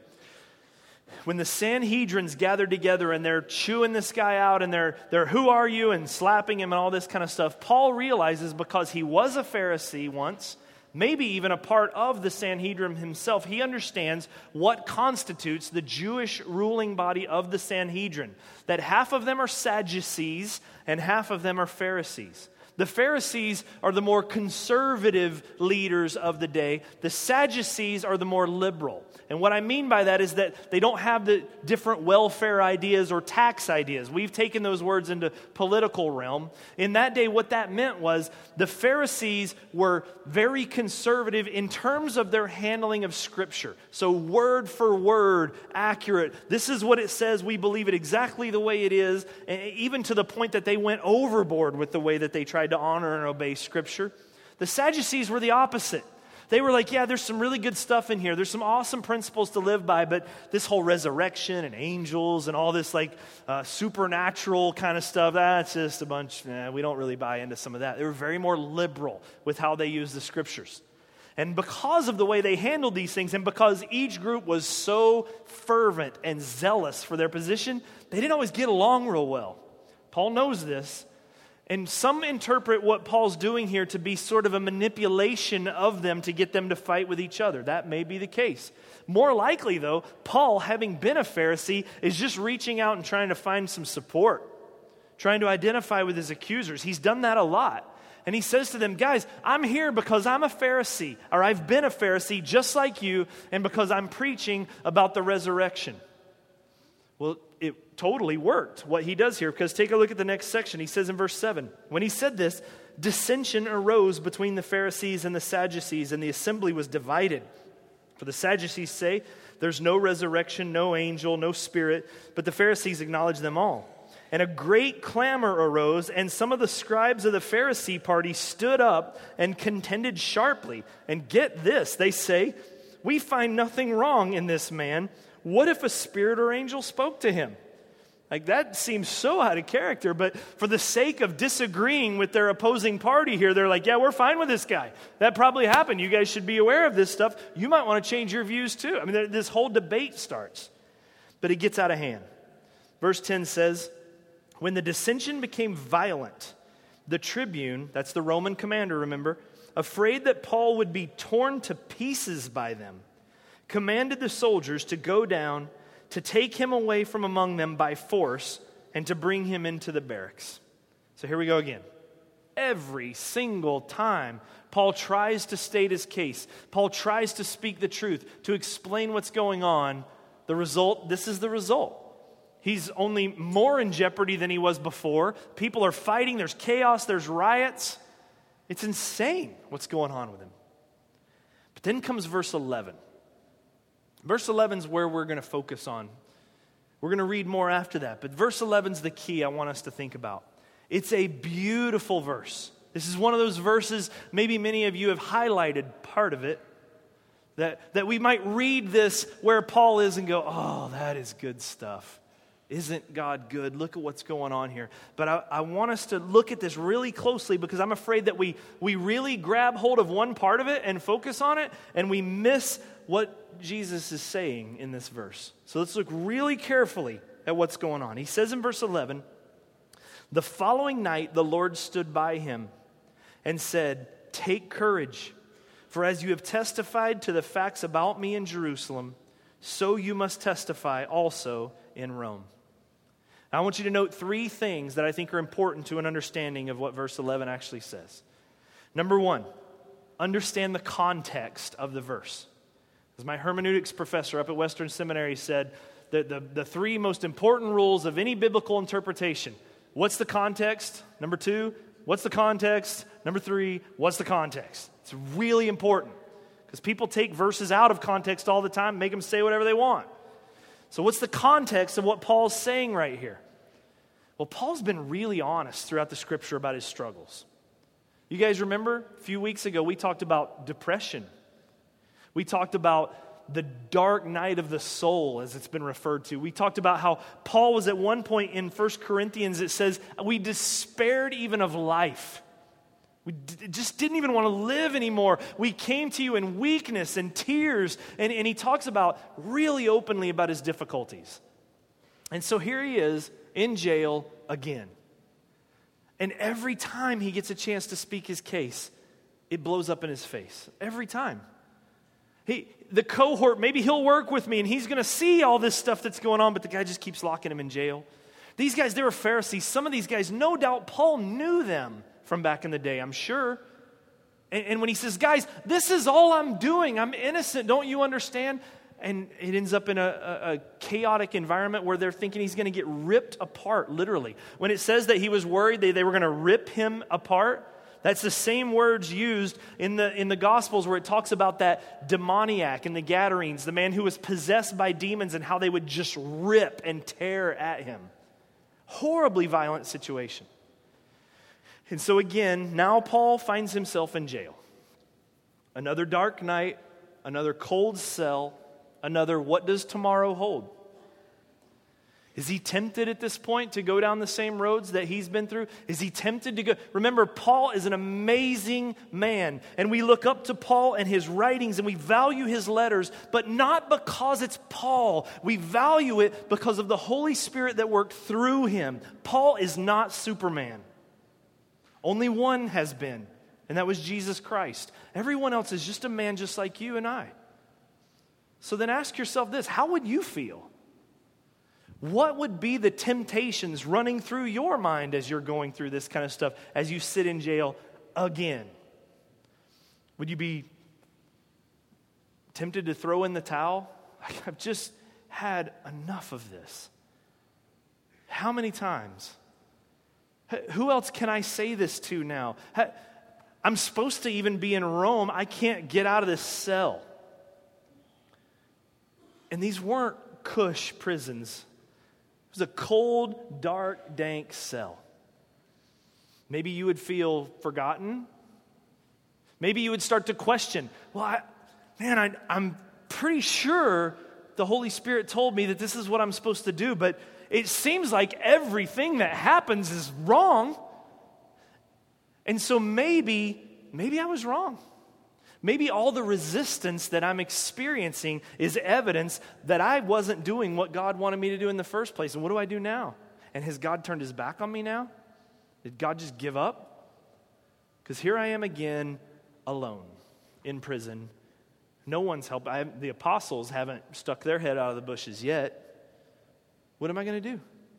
When the Sanhedrins gathered together and they're chewing this guy out and they're, they're who are you and slapping him and all this kind of stuff, Paul realizes because he was a Pharisee once, maybe even a part of the Sanhedrin himself, he understands what constitutes the Jewish ruling body of the Sanhedrin. That half of them are Sadducees and half of them are Pharisees. The Pharisees are the more conservative leaders of the day. The Sadducees are the more liberal. And what I mean by that is that they don't have the different welfare ideas or tax ideas. We've taken those words into political realm. In that day, what that meant was the Pharisees were very conservative in terms of their handling of Scripture. So word for word, accurate. This is what it says. We believe it exactly the way it is, even to the point that they went overboard with the way that they tried to honor and obey Scripture. The Sadducees were the opposite. They were like, yeah, there's some really good stuff in here. There's some awesome principles to live by, but this whole resurrection and angels and all this like uh, supernatural kind of stuff, that's just a bunch, eh, we don't really buy into some of that. They were very more liberal with how they used the Scriptures. And because of the way they handled these things, and because each group was so fervent and zealous for their position, they didn't always get along real well. Paul knows this. And some interpret what Paul's doing here to be sort of a manipulation of them to get them to fight with each other. That may be the case. More likely, though, Paul, having been a Pharisee, is just reaching out and trying to find some support, trying to identify with his accusers. He's done that a lot. And he says to them, guys, I'm here because I'm a Pharisee, or I've been a Pharisee just like you, and because I'm preaching about the resurrection. Well, it totally worked, what he does here, because take a look at the next section. He says in verse seven, when he said this, dissension arose between the Pharisees and the Sadducees, and the assembly was divided. For the Sadducees say, there's no resurrection, no angel, no spirit, but the Pharisees acknowledge them all. And a great clamor arose, and some of the scribes of the Pharisee party stood up and contended sharply. And get this, they say, we find nothing wrong in this man. What if a spirit or angel spoke to him? Like, that seems so out of character, but for the sake of disagreeing with their opposing party here, they're like, yeah, we're fine with this guy. That probably happened. You guys should be aware of this stuff. You might want to change your views too. I mean, this whole debate starts, but it gets out of hand. Verse ten says, when the dissension became violent, the tribune, that's the Roman commander, remember, afraid that Paul would be torn to pieces by them, commanded the soldiers to go down, to take him away from among them by force, and to bring him into the barracks. So here we go again. Every single time Paul tries to state his case, Paul tries to speak the truth, to explain what's going on, the result, this is the result. He's only more in jeopardy than he was before. People are fighting, there's chaos, there's riots. It's insane what's going on with him. But then comes verse eleven. Verse eleven is where we're going to focus on. We're going to read more after that. But verse eleven is the key I want us to think about. It's a beautiful verse. This is one of those verses, maybe many of you have highlighted part of it, that, that we might read this where Paul is and go, oh, that is good stuff. Isn't God good? Look at what's going on here. But I, I want us to look at this really closely because I'm afraid that we, we really grab hold of one part of it and focus on it, and we miss what Jesus is saying in this verse. So let's look really carefully at what's going on. He says in verse eleven, the following night the Lord stood by him and said, take courage, for as you have testified to the facts about me in Jerusalem, so you must testify also in Rome. I want you to note three things that I think are important to an understanding of what verse eleven actually says. Number one, understand the context of the verse. As my hermeneutics professor up at Western Seminary said, the, the, the three most important rules of any biblical interpretation. What's the context? Number two, what's the context? Number three, what's the context? It's really important because people take verses out of context all the time, make them say whatever they want. So what's the context of what Paul's saying right here? Well, Paul's been really honest throughout the Scripture about his struggles. You guys remember a few weeks ago we talked about depression. We talked about the dark night of the soul, as it's been referred to. We talked about how Paul was at one point in First Corinthians, it says, we despaired even of life. We d- just didn't even want to live anymore. We came to you in weakness and tears. And, and he talks about really openly about his difficulties. And so here he is in jail again. And every time he gets a chance to speak his case, it blows up in his face. Every time. He, the cohort, maybe he'll work with me and he's going to see all this stuff that's going on, but the guy just keeps locking him in jail. These guys, they were Pharisees. Some of these guys, no doubt Paul knew them from back in the day, I'm sure. And, and when he says, guys, this is all I'm doing. I'm innocent. Don't you understand? And it ends up in a, a, a chaotic environment where they're thinking he's going to get ripped apart, literally. When it says that he was worried they, they were going to rip him apart, that's the same words used in the, in the Gospels where it talks about that demoniac in the Gadarenes, the man who was possessed by demons and how they would just rip and tear at him. Horribly violent situation. And so again, now Paul finds himself in jail. Another dark night, another cold cell, another what does tomorrow hold? Is he tempted at this point to go down the same roads that he's been through? Is he tempted to go? Remember, Paul is an amazing man, and we look up to Paul and his writings, and we value his letters, but not because it's Paul. We value it because of the Holy Spirit that worked through him. Paul is not Superman. Only one has been, and that was Jesus Christ. Everyone else is just a man just like you and I. So then ask yourself this, how would you feel? What would be the temptations running through your mind as you're going through this kind of stuff, as you sit in jail again? Would you be tempted to throw in the towel? I've just had enough of this. How many times? Who else can I say this to now? I'm supposed to even be in Rome. I can't get out of this cell. And these weren't cush prisons. It was a cold, dark, dank cell. Maybe you would feel forgotten. Maybe you would start to question, well, I, man, I, I'm pretty sure the Holy Spirit told me that this is what I'm supposed to do, but it seems like everything that happens is wrong. And so maybe, maybe I was wrong. Maybe all the resistance that I'm experiencing is evidence that I wasn't doing what God wanted me to do in the first place. And what do I do now? And has God turned his back on me now? Did God just give up? Because here I am again, alone, in prison. No one's helped. I, the apostles haven't stuck their head out of the bushes yet. What am I going to do?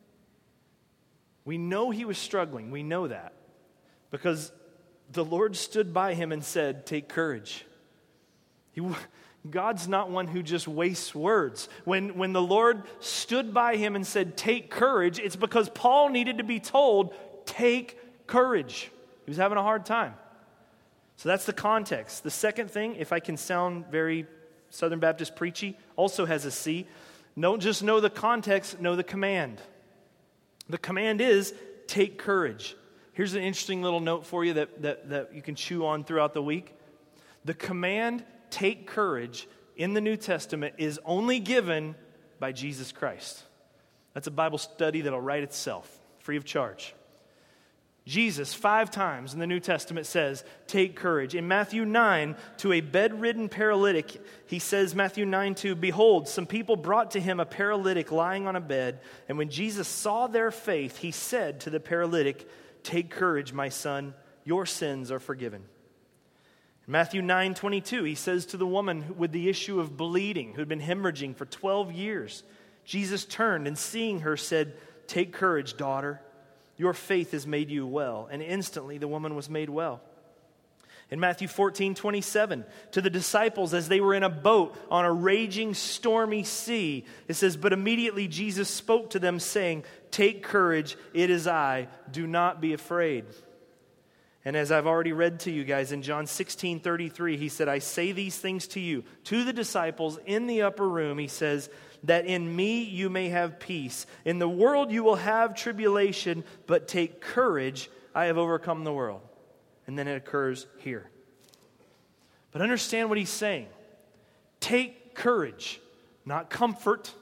We know he was struggling. We know that. Because the Lord stood by him and said, take courage. He, God's not one who just wastes words. When, when the Lord stood by him and said, take courage, it's because Paul needed to be told, take courage. He was having a hard time. So that's the context. The second thing, if I can sound very Southern Baptist preachy, also has a C. Don't just know the context, know the command. The command is, take courage. Here's an interesting little note for you that, that, that you can chew on throughout the week. The command, take courage, in the New Testament is only given by Jesus Christ. That's a Bible study that'll write itself, free of charge. Jesus, five times in the New Testament, says, take courage. In Matthew nine, to a bedridden paralytic, he says, Matthew nine two, behold, some people brought to him a paralytic lying on a bed, and when Jesus saw their faith, he said to the paralytic, take courage, my son, your sins are forgiven. In Matthew nine twenty-two, he says to the woman with the issue of bleeding, who had been hemorrhaging for twelve years, Jesus turned and seeing her said, take courage, daughter, your faith has made you well. And instantly the woman was made well. In Matthew fourteen twenty-seven, to the disciples as they were in a boat on a raging stormy sea, it says, but immediately Jesus spoke to them saying, take courage, it is I, do not be afraid. And as I've already read to you guys in John sixteen thirty-three, he said, I say these things to you, to the disciples in the upper room, he says, that in me you may have peace. In the world you will have tribulation, but take courage, I have overcome the world. And then it occurs here. But understand what he's saying. Take courage, not comfort.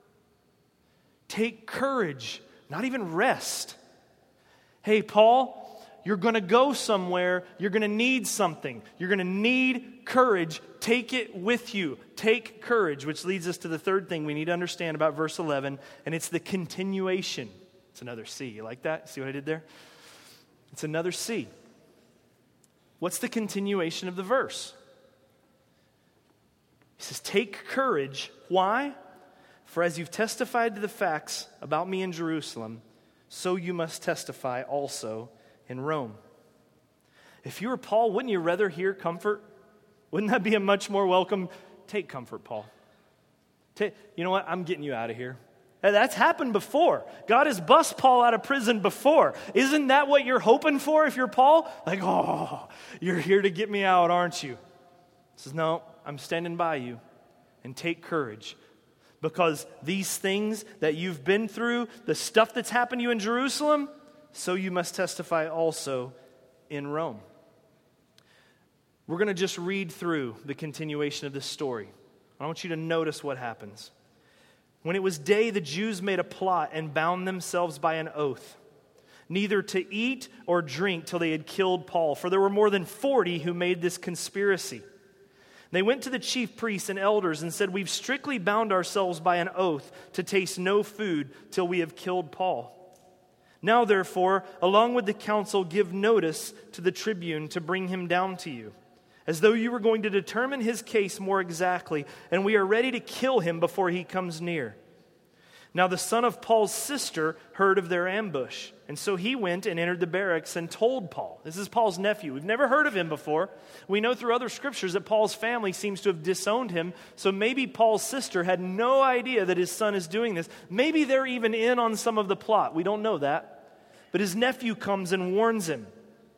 Take courage, not even rest. Hey, Paul, you're going to go somewhere. You're going to need something. You're going to need courage. Take it with you. Take courage, which leads us to the third thing we need to understand about verse eleven, and it's the continuation. It's another C. You like that? See what I did there? It's another C. What's the continuation of the verse? He says, take courage. Why? For as you've testified to the facts about me in Jerusalem, so you must testify also in Rome. If you were Paul, wouldn't you rather hear comfort? Wouldn't that be a much more welcome? Take comfort, Paul. Take, you know what? I'm getting you out of here. That's happened before. God has bust Paul out of prison before. Isn't that what you're hoping for if you're Paul? Like, oh, you're here to get me out, aren't you? He says, no, I'm standing by you. And take courage. Because these things that you've been through, the stuff that's happened to you in Jerusalem, so you must testify also in Rome. We're going to just read through the continuation of this story. I want you to notice what happens. When it was day, the Jews made a plot and bound themselves by an oath, neither to eat or drink till they had killed Paul, for there were more than forty who made this conspiracy. They went to the chief priests and elders and said, we've strictly bound ourselves by an oath to taste no food till we have killed Paul. Now, therefore, along with the council, give notice to the tribune to bring him down to you, as though you were going to determine his case more exactly, and we are ready to kill him before he comes near. Now the son of Paul's sister heard of their ambush, and so he went and entered the barracks and told Paul. This is Paul's nephew. We've never heard of him before. We know through other scriptures that Paul's family seems to have disowned him, so maybe Paul's sister had no idea that his son is doing this. Maybe they're even in on some of the plot. We don't know that. But his nephew comes and warns him.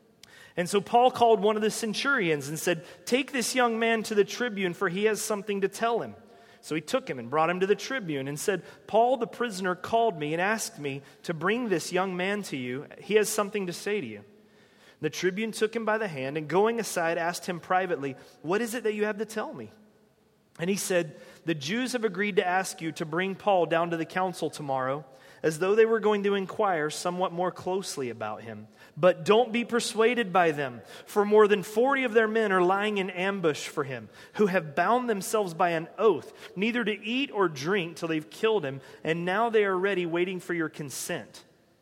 And so Paul called one of the centurions and said, take this young man to the tribune, for he has something to tell him. So he took him and brought him to the tribune and said, Paul the prisoner called me and asked me to bring this young man to you. He has something to say to you. The tribune took him by the hand and going aside asked him privately, what is it that you have to tell me? And he said, the Jews have agreed to ask you to bring Paul down to the council tomorrow, as though they were going to inquire somewhat more closely about him. But don't be persuaded by them, for more than forty of their men are lying in ambush for him, who have bound themselves by an oath, neither to eat or drink till they've killed him, and now they are ready, waiting for your consent.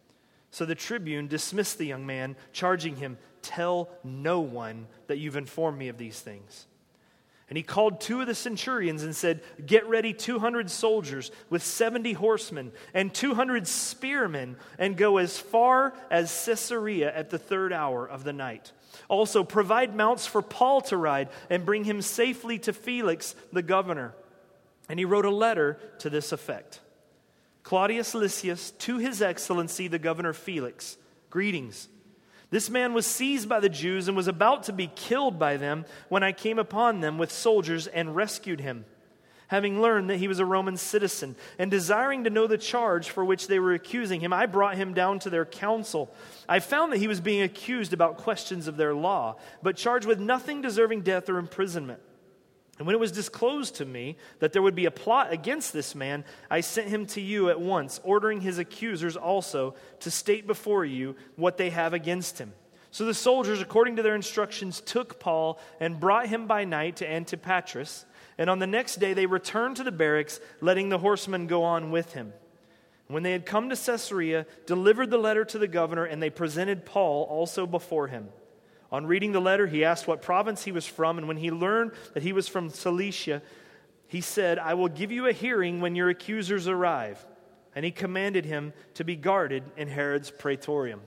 So the tribune dismissed the young man, charging him, tell no one that you've informed me of these things. And he called two of the centurions and said, get ready two hundred soldiers with seventy horsemen and two hundred spearmen, and go as far as Caesarea at the third hour of the night. Also provide mounts for Paul to ride and bring him safely to Felix the governor. And he wrote a letter to this effect. Claudius Lysias, to his excellency the governor Felix, greetings. This man was seized by the Jews and was about to be killed by them when I came upon them with soldiers and rescued him, having learned that he was a Roman citizen. And desiring to know the charge for which they were accusing him, I brought him down to their council. I found that he was being accused about questions of their law, but charged with nothing deserving death or imprisonment. And when it was disclosed to me that there would be a plot against this man, I sent him to you at once, ordering his accusers also to state before you what they have against him. So the soldiers, according to their instructions, took Paul and brought him by night to Antipatris. And on the next day they returned to the barracks, letting the horsemen go on with him. When they had come to Caesarea, delivered the letter to the governor, and they presented Paul also before him. On reading the letter, he asked what province he was from, and when he learned that he was from Cilicia, he said, I will give you a hearing when your accusers arrive. And he commanded him to be guarded in Herod's praetorium.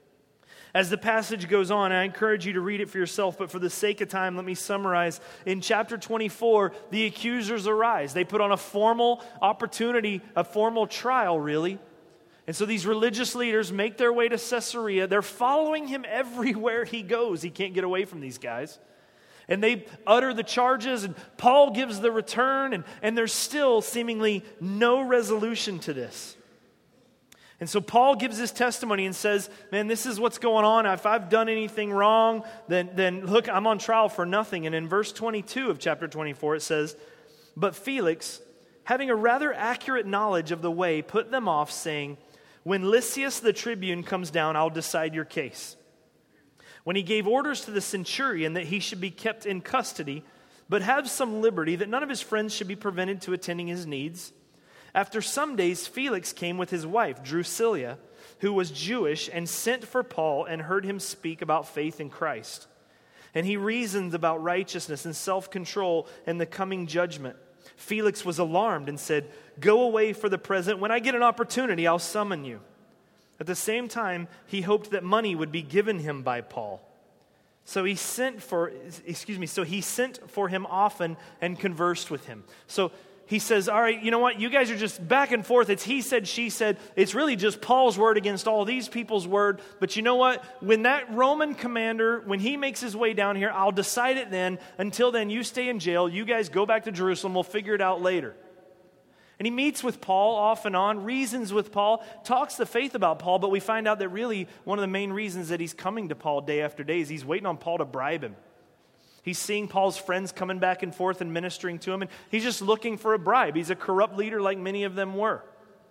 As the passage goes on, I encourage you to read it for yourself, but for the sake of time, let me summarize. In chapter twenty-four, the accusers arise. They put on a formal opportunity, a formal trial, really. And so these religious leaders make their way to Caesarea. They're following him everywhere he goes. He can't get away from these guys. And they utter the charges, and Paul gives the return, and, and there's still seemingly no resolution to this. And so Paul gives his testimony and says, man, this is what's going on. If I've done anything wrong, then, then look, I'm on trial for nothing. And in verse twenty-two of chapter twenty-four, it says, But Felix, having a rather accurate knowledge of the way, put them off, saying, "When Lysias the tribune comes down, I'll decide your case." When he gave orders to the centurion that he should be kept in custody, but have some liberty, that none of his friends should be prevented to attending his needs, after some days Felix came with his wife, Drusilla, who was Jewish, and sent for Paul and heard him speak about faith in Christ. And he reasoned about righteousness and self-control and the coming judgment. Felix was alarmed and said, "Go away for the present. When I get an opportunity, I'll summon you." At the same time, he hoped that money would be given him by Paul. So he sent for, excuse me, so he sent for him often and conversed with him. So he says, all right, you know what? You guys are just back and forth. It's he said, she said. It's really just Paul's word against all these people's word. But you know what? When that Roman commander, when he makes his way down here, I'll decide it then. Until then, you stay in jail. You guys go back to Jerusalem. We'll figure it out later. And he meets with Paul off and on, reasons with Paul, talks the faith about Paul, but we find out that really one of the main reasons that he's coming to Paul day after day is he's waiting on Paul to bribe him. He's seeing Paul's friends coming back and forth and ministering to him, and he's just looking for a bribe. He's a corrupt leader like many of them were.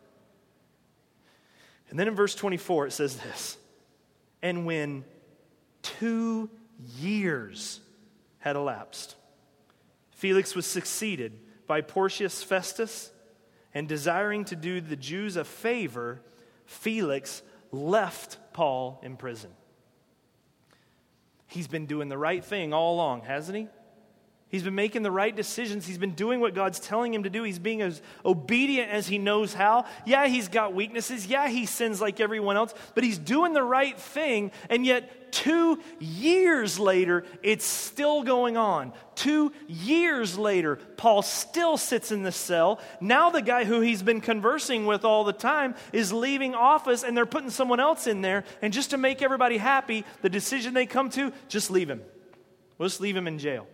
And then in verse twenty-four it says this, "And when two years had elapsed, Felix was succeeded by Porcius Festus, and desiring to do the Jews a favor, Felix left Paul in prison." He's been doing the right thing all along, hasn't he? He's been making the right decisions. He's been doing what God's telling him to do. He's being as obedient as he knows how. Yeah, he's got weaknesses. Yeah, he sins like everyone else. But he's doing the right thing. And yet, two years later, it's still going on. Two years later, Paul still sits in the cell. Now the guy who he's been conversing with all the time is leaving office, and they're putting someone else in there. And just to make everybody happy, the decision they come to, just leave him. We'll just leave him in jail.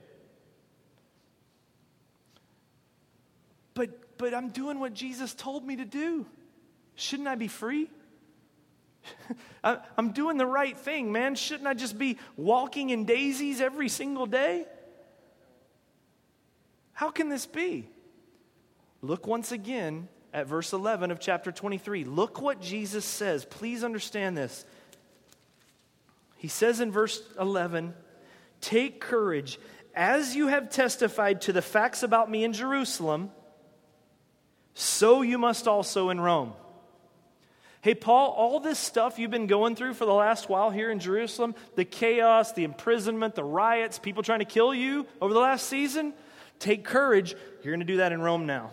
But, but I'm doing what Jesus told me to do. Shouldn't I be free? I, I'm doing the right thing, man. Shouldn't I just be walking in daisies every single day? How can this be? Look once again at verse eleven of chapter twenty-three. Look what Jesus says. Please understand this. He says in verse eleven, "Take courage, as you have testified to the facts about me in Jerusalem, so you must also in Rome." Hey, Paul, all this stuff you've been going through for the last while here in Jerusalem, the chaos, the imprisonment, the riots, people trying to kill you over the last season, take courage. You're going to do that in Rome now.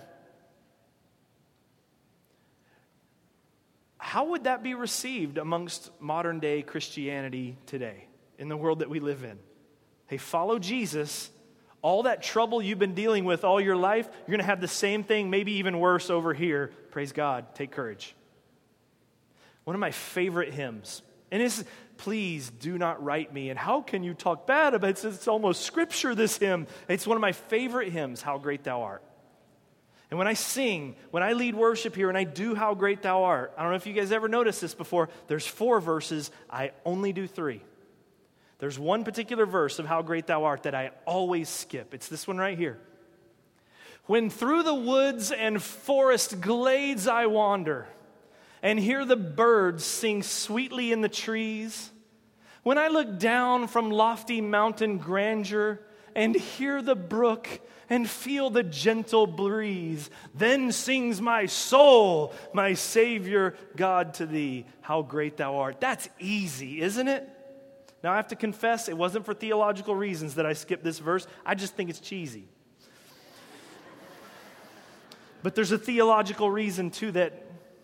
How would that be received amongst modern day Christianity today, in the world that we live in? Hey, follow Jesus. All that trouble you've been dealing with all your life, you're going to have the same thing, maybe even worse over here. Praise God. Take courage. One of my favorite hymns, and this is, please do not write me, and how can you talk bad about it? It's, it's almost scripture, this hymn. It's one of my favorite hymns, How Great Thou Art. And when I sing, when I lead worship here and I do How Great Thou Art, I don't know if you guys ever noticed this before, there's four verses, I only do three. There's one particular verse of How Great Thou Art that I always skip. It's this one right here. "When through the woods and forest glades I wander, and hear the birds sing sweetly in the trees, when I look down from lofty mountain grandeur and hear the brook and feel the gentle breeze, then sings my soul, my Savior God, to thee, how great thou art." That's easy, isn't it? Now, I have to confess, it wasn't for theological reasons that I skipped this verse. I just think it's cheesy. But there's a theological reason, too, that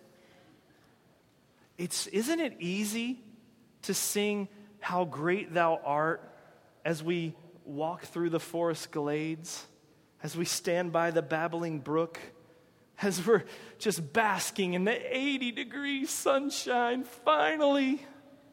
it's, isn't it easy to sing How Great Thou Art as we walk through the forest glades, as we stand by the babbling brook, as we're just basking in the eighty degree sunshine, finally?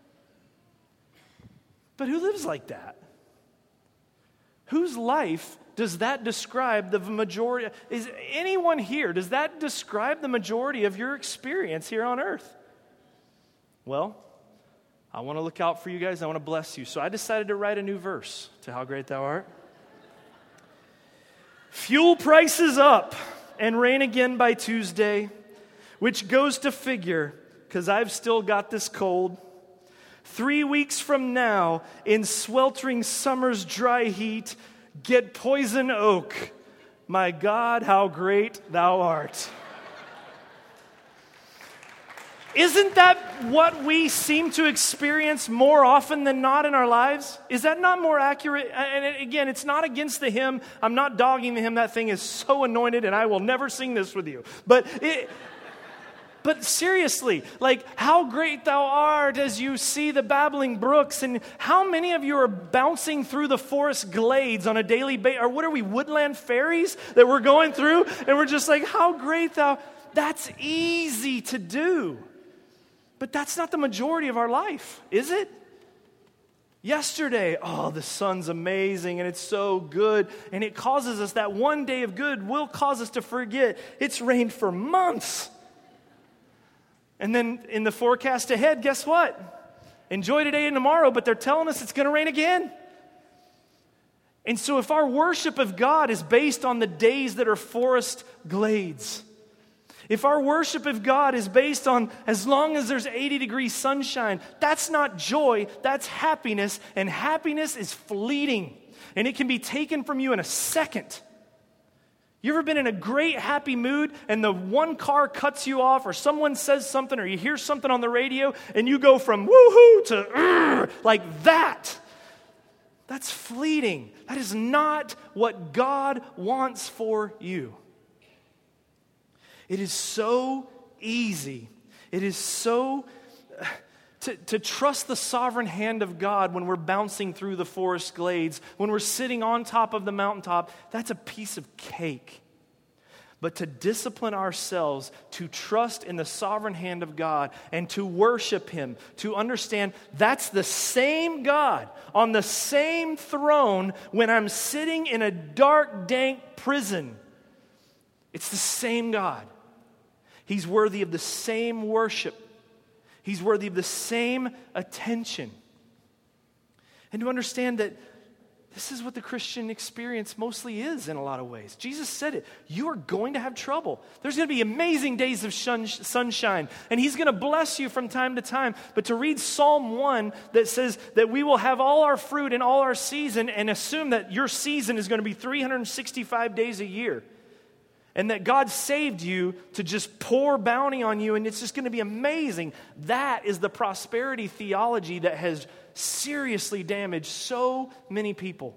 But who lives like that? Whose life does that describe the majority? Is anyone here, does that describe the majority of your experience here on earth? Well, I want to look out for you guys. I want to bless you. So I decided to write a new verse to How Great Thou Art. Fuel prices up and rain again by Tuesday, which goes to figure, because I've still got this cold. Three weeks from now, in sweltering summer's dry heat, get poison oak. My God, how great thou art. Isn't that what we seem to experience more often than not in our lives? Is that not more accurate? And again, it's not against the hymn. I'm not dogging the hymn. That thing is so anointed, and I will never sing this with you. But it... But seriously, like, how great thou art as you see the babbling brooks, and how many of you are bouncing through the forest glades on a daily basis, or what are we, woodland fairies that we're going through, and we're just like, how great thou, that's easy to do. But that's not the majority of our life, is it? Yesterday, oh, the sun's amazing, and it's so good, and it causes us, that one day of good will cause us to forget it's rained for months. And then in the forecast ahead, guess what? Enjoy today and tomorrow, but they're telling us it's going to rain again. And so if our worship of God is based on the days that are forest glades, if our worship of God is based on as long as there's eighty degrees sunshine, that's not joy, that's happiness, and happiness is fleeting, and it can be taken from you in a second. You ever been in a great, happy mood and the one car cuts you off, or someone says something, or you hear something on the radio, and you go from woohoo to Urgh, like that? That's fleeting. That is not what God wants for you. It is so easy. It is so... To, to trust the sovereign hand of God when we're bouncing through the forest glades, when we're sitting on top of the mountaintop, that's a piece of cake. But to discipline ourselves, to trust in the sovereign hand of God, and to worship Him, to understand that's the same God on the same throne when I'm sitting in a dark, dank prison. It's the same God. He's worthy of the same worship. He's worthy of the same attention. And to understand that this is what the Christian experience mostly is in a lot of ways. Jesus said it. You are going to have trouble. There's going to be amazing days of shun- sunshine, and He's going to bless you from time to time. But to read Psalm one that says that we will have all our fruit in all our season, and assume that your season is going to be three hundred sixty-five days a year, and that God saved you to just pour bounty on you, and it's just going to be amazing. That is the prosperity theology that has seriously damaged so many people.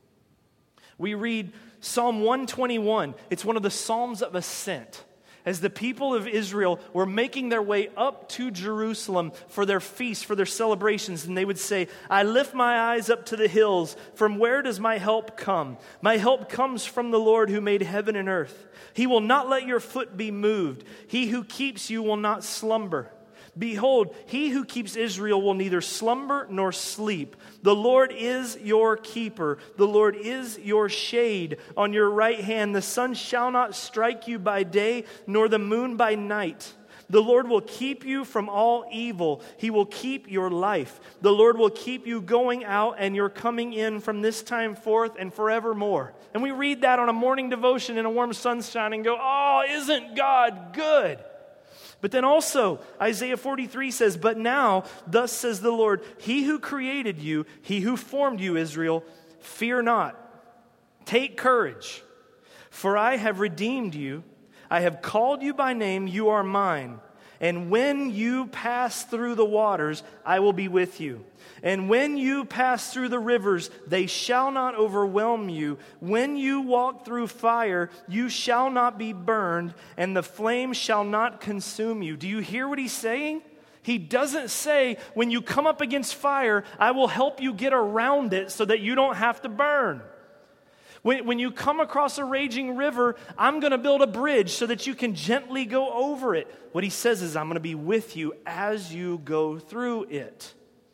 We read Psalm one twenty-one. It's one of the Psalms of Ascent. As the people of Israel were making their way up to Jerusalem for their feasts, for their celebrations, and they would say, I lift my eyes up to the hills. From where does my help come? My help comes from the Lord who made heaven and earth. He will not let your foot be moved. He who keeps you will not slumber. Behold, He who keeps Israel will neither slumber nor sleep. The Lord is your keeper. The Lord is your shade on your right hand. The sun shall not strike you by day, nor the moon by night. The Lord will keep you from all evil. He will keep your life. The Lord will keep you going out and your coming in from this time forth and forevermore. And we read that on a morning devotion in a warm sunshine and go, oh, isn't God good? But then also, Isaiah forty-three says, but now, thus says the Lord, He who created you, He who formed you, Israel, fear not. Take courage, for I have redeemed you. I have called you by name, you are mine. And when you pass through the waters, I will be with you. And when you pass through the rivers, they shall not overwhelm you. When you walk through fire, you shall not be burned, and the flame shall not consume you. Do you hear what He's saying? He doesn't say, when you come up against fire, I will help you get around it so that you don't have to burn. When, when you come across a raging river, I'm going to build a bridge so that you can gently go over it. What He says is, I'm going to be with you as you go through it.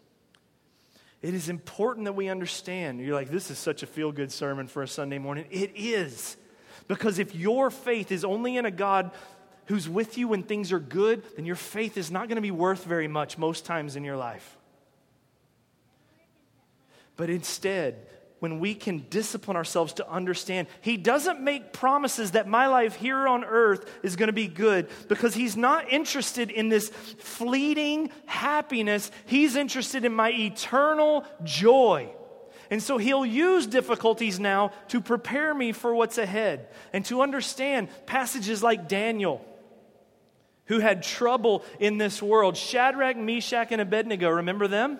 It is important that we understand. You're like, this is such a feel-good sermon for a Sunday morning. It is. Because if your faith is only in a God who's with you when things are good, then your faith is not going to be worth very much most times in your life. But instead, when we can discipline ourselves to understand He doesn't make promises that my life here on earth is going to be good, because He's not interested in this fleeting happiness. He's interested in my eternal joy. And so He'll use difficulties now to prepare me for what's ahead and to understand passages like Daniel, who had trouble in this world. Shadrach, Meshach, and Abednego, remember them?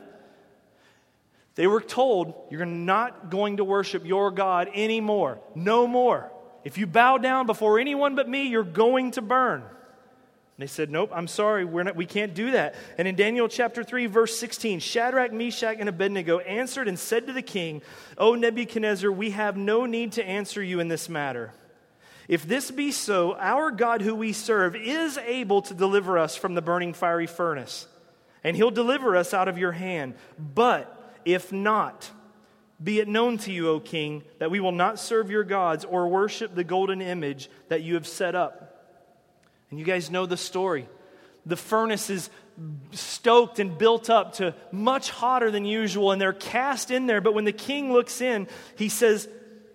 They were told, you're not going to worship your God anymore. No more. If you bow down before anyone but me, you're going to burn. And they said, nope, I'm sorry, we're not, we can't do that. And in Daniel chapter three, verse sixteen, Shadrach, Meshach, and Abednego answered and said to the king, O Nebuchadnezzar, we have no need to answer you in this matter. If this be so, our God who we serve is able to deliver us from the burning fiery furnace, and He'll deliver us out of your hand. But if not, be it known to you, O king, that we will not serve your gods or worship the golden image that you have set up. And you guys know the story. The furnace is stoked and built up to much hotter than usual, and they're cast in there. But when the king looks in, he says,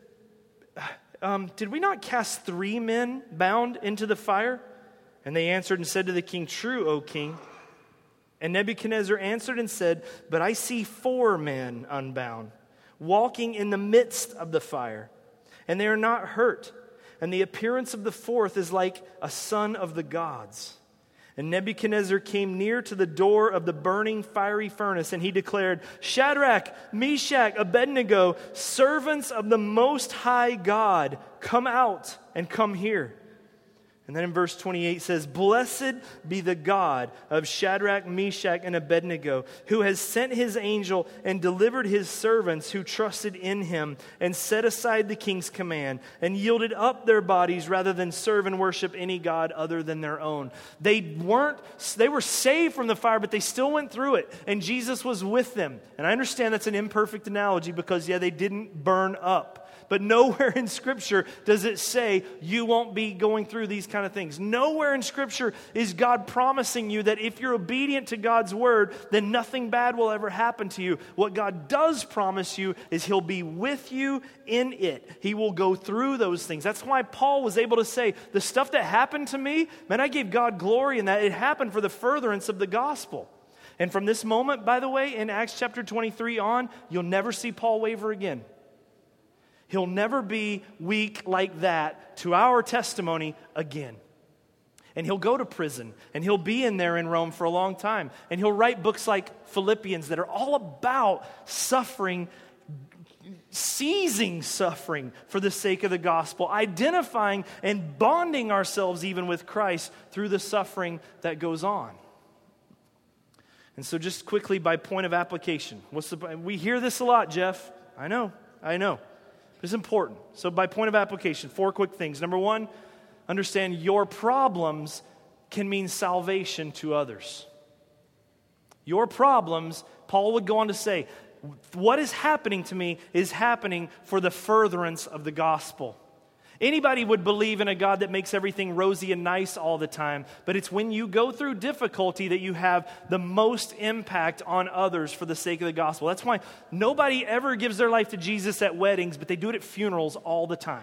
um, did we not cast three men bound into the fire? And they answered and said to the king, true, O king. And Nebuchadnezzar answered and said, but I see four men unbound, walking in the midst of the fire, and they are not hurt. And the appearance of the fourth is like a son of the gods. And Nebuchadnezzar came near to the door of the burning fiery furnace, and he declared, Shadrach, Meshach, Abednego, servants of the Most High God, come out and come here. And then in verse twenty-eight says, blessed be the God of Shadrach, Meshach, and Abednego, who has sent His angel and delivered His servants who trusted in Him and set aside the king's command and yielded up their bodies rather than serve and worship any god other than their own. They weren't, they were saved from the fire, but they still went through it, and Jesus was with them. And I understand that's an imperfect analogy because, yeah, they didn't burn up. But nowhere in Scripture does it say you won't be going through these kind of things. Nowhere in Scripture is God promising you that if you're obedient to God's word, then nothing bad will ever happen to you. What God does promise you is He'll be with you in it. He will go through those things. That's why Paul was able to say, the stuff that happened to me, man, I gave God glory in that. It happened for the furtherance of the gospel. And from this moment, by the way, in Acts chapter twenty-three on, you'll never see Paul waver again. He'll never be weak like that to our testimony again. And he'll go to prison, and he'll be in there in Rome for a long time. And he'll write books like Philippians that are all about suffering, seizing suffering for the sake of the gospel, identifying and bonding ourselves even with Christ through the suffering that goes on. And so just quickly, by point of application, what's the, we hear this a lot, Jeff. I know, I know. It's important. So by point of application, four quick things. Number one, understand your problems can mean salvation to others. Your problems, Paul would go on to say, what is happening to me is happening for the furtherance of the gospel. Anybody would believe in a God that makes everything rosy and nice all the time, but it's when you go through difficulty that you have the most impact on others for the sake of the gospel. That's why nobody ever gives their life to Jesus at weddings, but they do it at funerals all the time.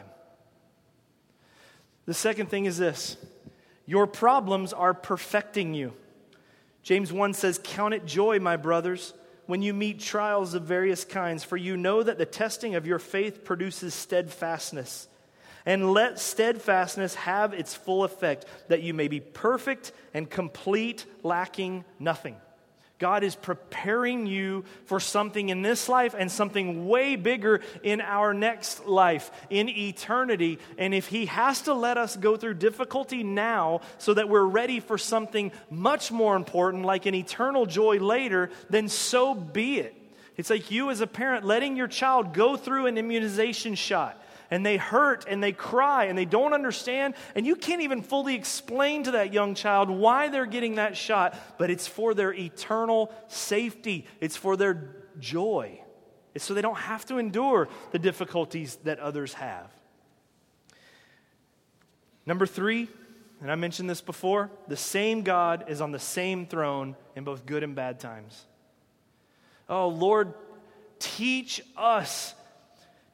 The second thing is this: your problems are perfecting you. James one says, count it joy, my brothers, when you meet trials of various kinds, for you know that the testing of your faith produces steadfastness. And let steadfastness have its full effect, that you may be perfect and complete, lacking nothing. God is preparing you for something in this life and something way bigger in our next life, in eternity. And if He has to let us go through difficulty now so that we're ready for something much more important, like an eternal joy later, then so be it. It's like you as a parent letting your child go through an immunization shot. And they hurt and they cry and they don't understand. And you can't even fully explain to that young child why they're getting that shot. But it's for their eternal safety. It's for their joy. It's so they don't have to endure the difficulties that others have. Number three, and I mentioned this before, the same God is on the same throne in both good and bad times. Oh, Lord, teach us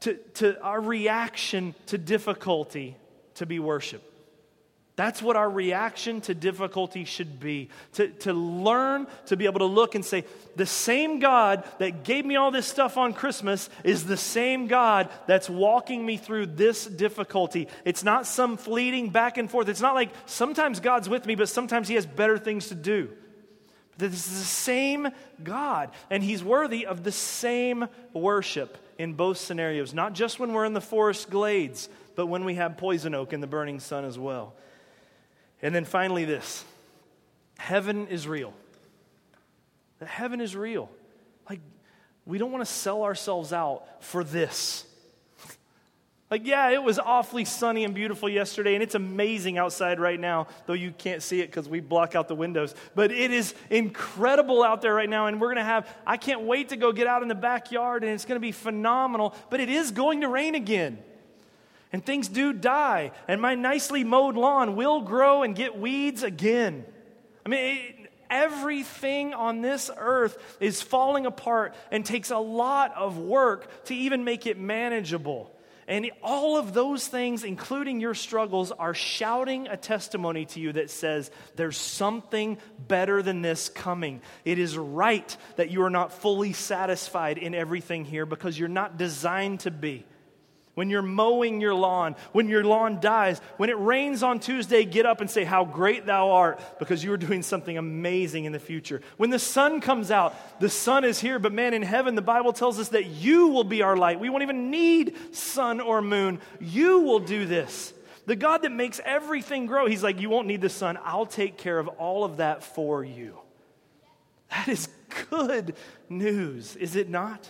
to, to our reaction to difficulty to be worship. That's what our reaction to difficulty should be. To, to learn to be able to look and say, the same God that gave me all this stuff on Christmas is the same God that's walking me through this difficulty. It's not some fleeting back and forth. It's not like sometimes God's with me, but sometimes He has better things to do. This is the same God, and He's worthy of the same worship in both scenarios. Not just when we're in the forest glades, but when we have poison oak in the burning sun as well. And then finally this, heaven is real. That heaven is real. Like, we don't want to sell ourselves out for this. Like, yeah, it was awfully sunny and beautiful yesterday, and it's amazing outside right now, though you can't see it because we block out the windows. But it is incredible out there right now, and we're going to have, I can't wait to go get out in the backyard, and it's going to be phenomenal, but it is going to rain again. And things do die, and my nicely mowed lawn will grow and get weeds again. I mean, it, everything on this earth is falling apart and takes a lot of work to even make it manageable. And all of those things, including your struggles, are shouting a testimony to you that says there's something better than this coming. It is right that you are not fully satisfied in everything here because you're not designed to be. When you're mowing your lawn, when your lawn dies, when it rains on Tuesday, get up and say, how great thou art, because you are doing something amazing in the future. When the sun comes out, the sun is here, but man, in heaven, the Bible tells us that you will be our light. We won't even need sun or moon. You will do this. The God that makes everything grow, He's like, you won't need the sun. I'll take care of all of that for you. That is good news, is it not?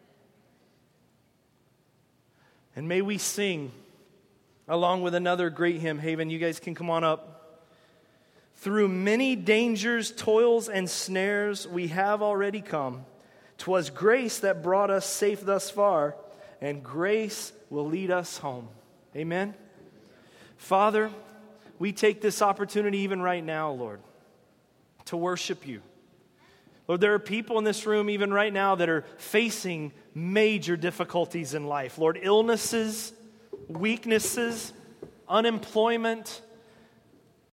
And may we sing, along with another great hymn. Haven, you guys can come on up. Through many dangers, toils, and snares we have already come. 'Twas grace that brought us safe thus far, and grace will lead us home. Amen? Father, we take this opportunity even right now, Lord, to worship You. Lord, there are people in this room even right now that are facing major difficulties in life. Lord, illnesses, weaknesses, unemployment,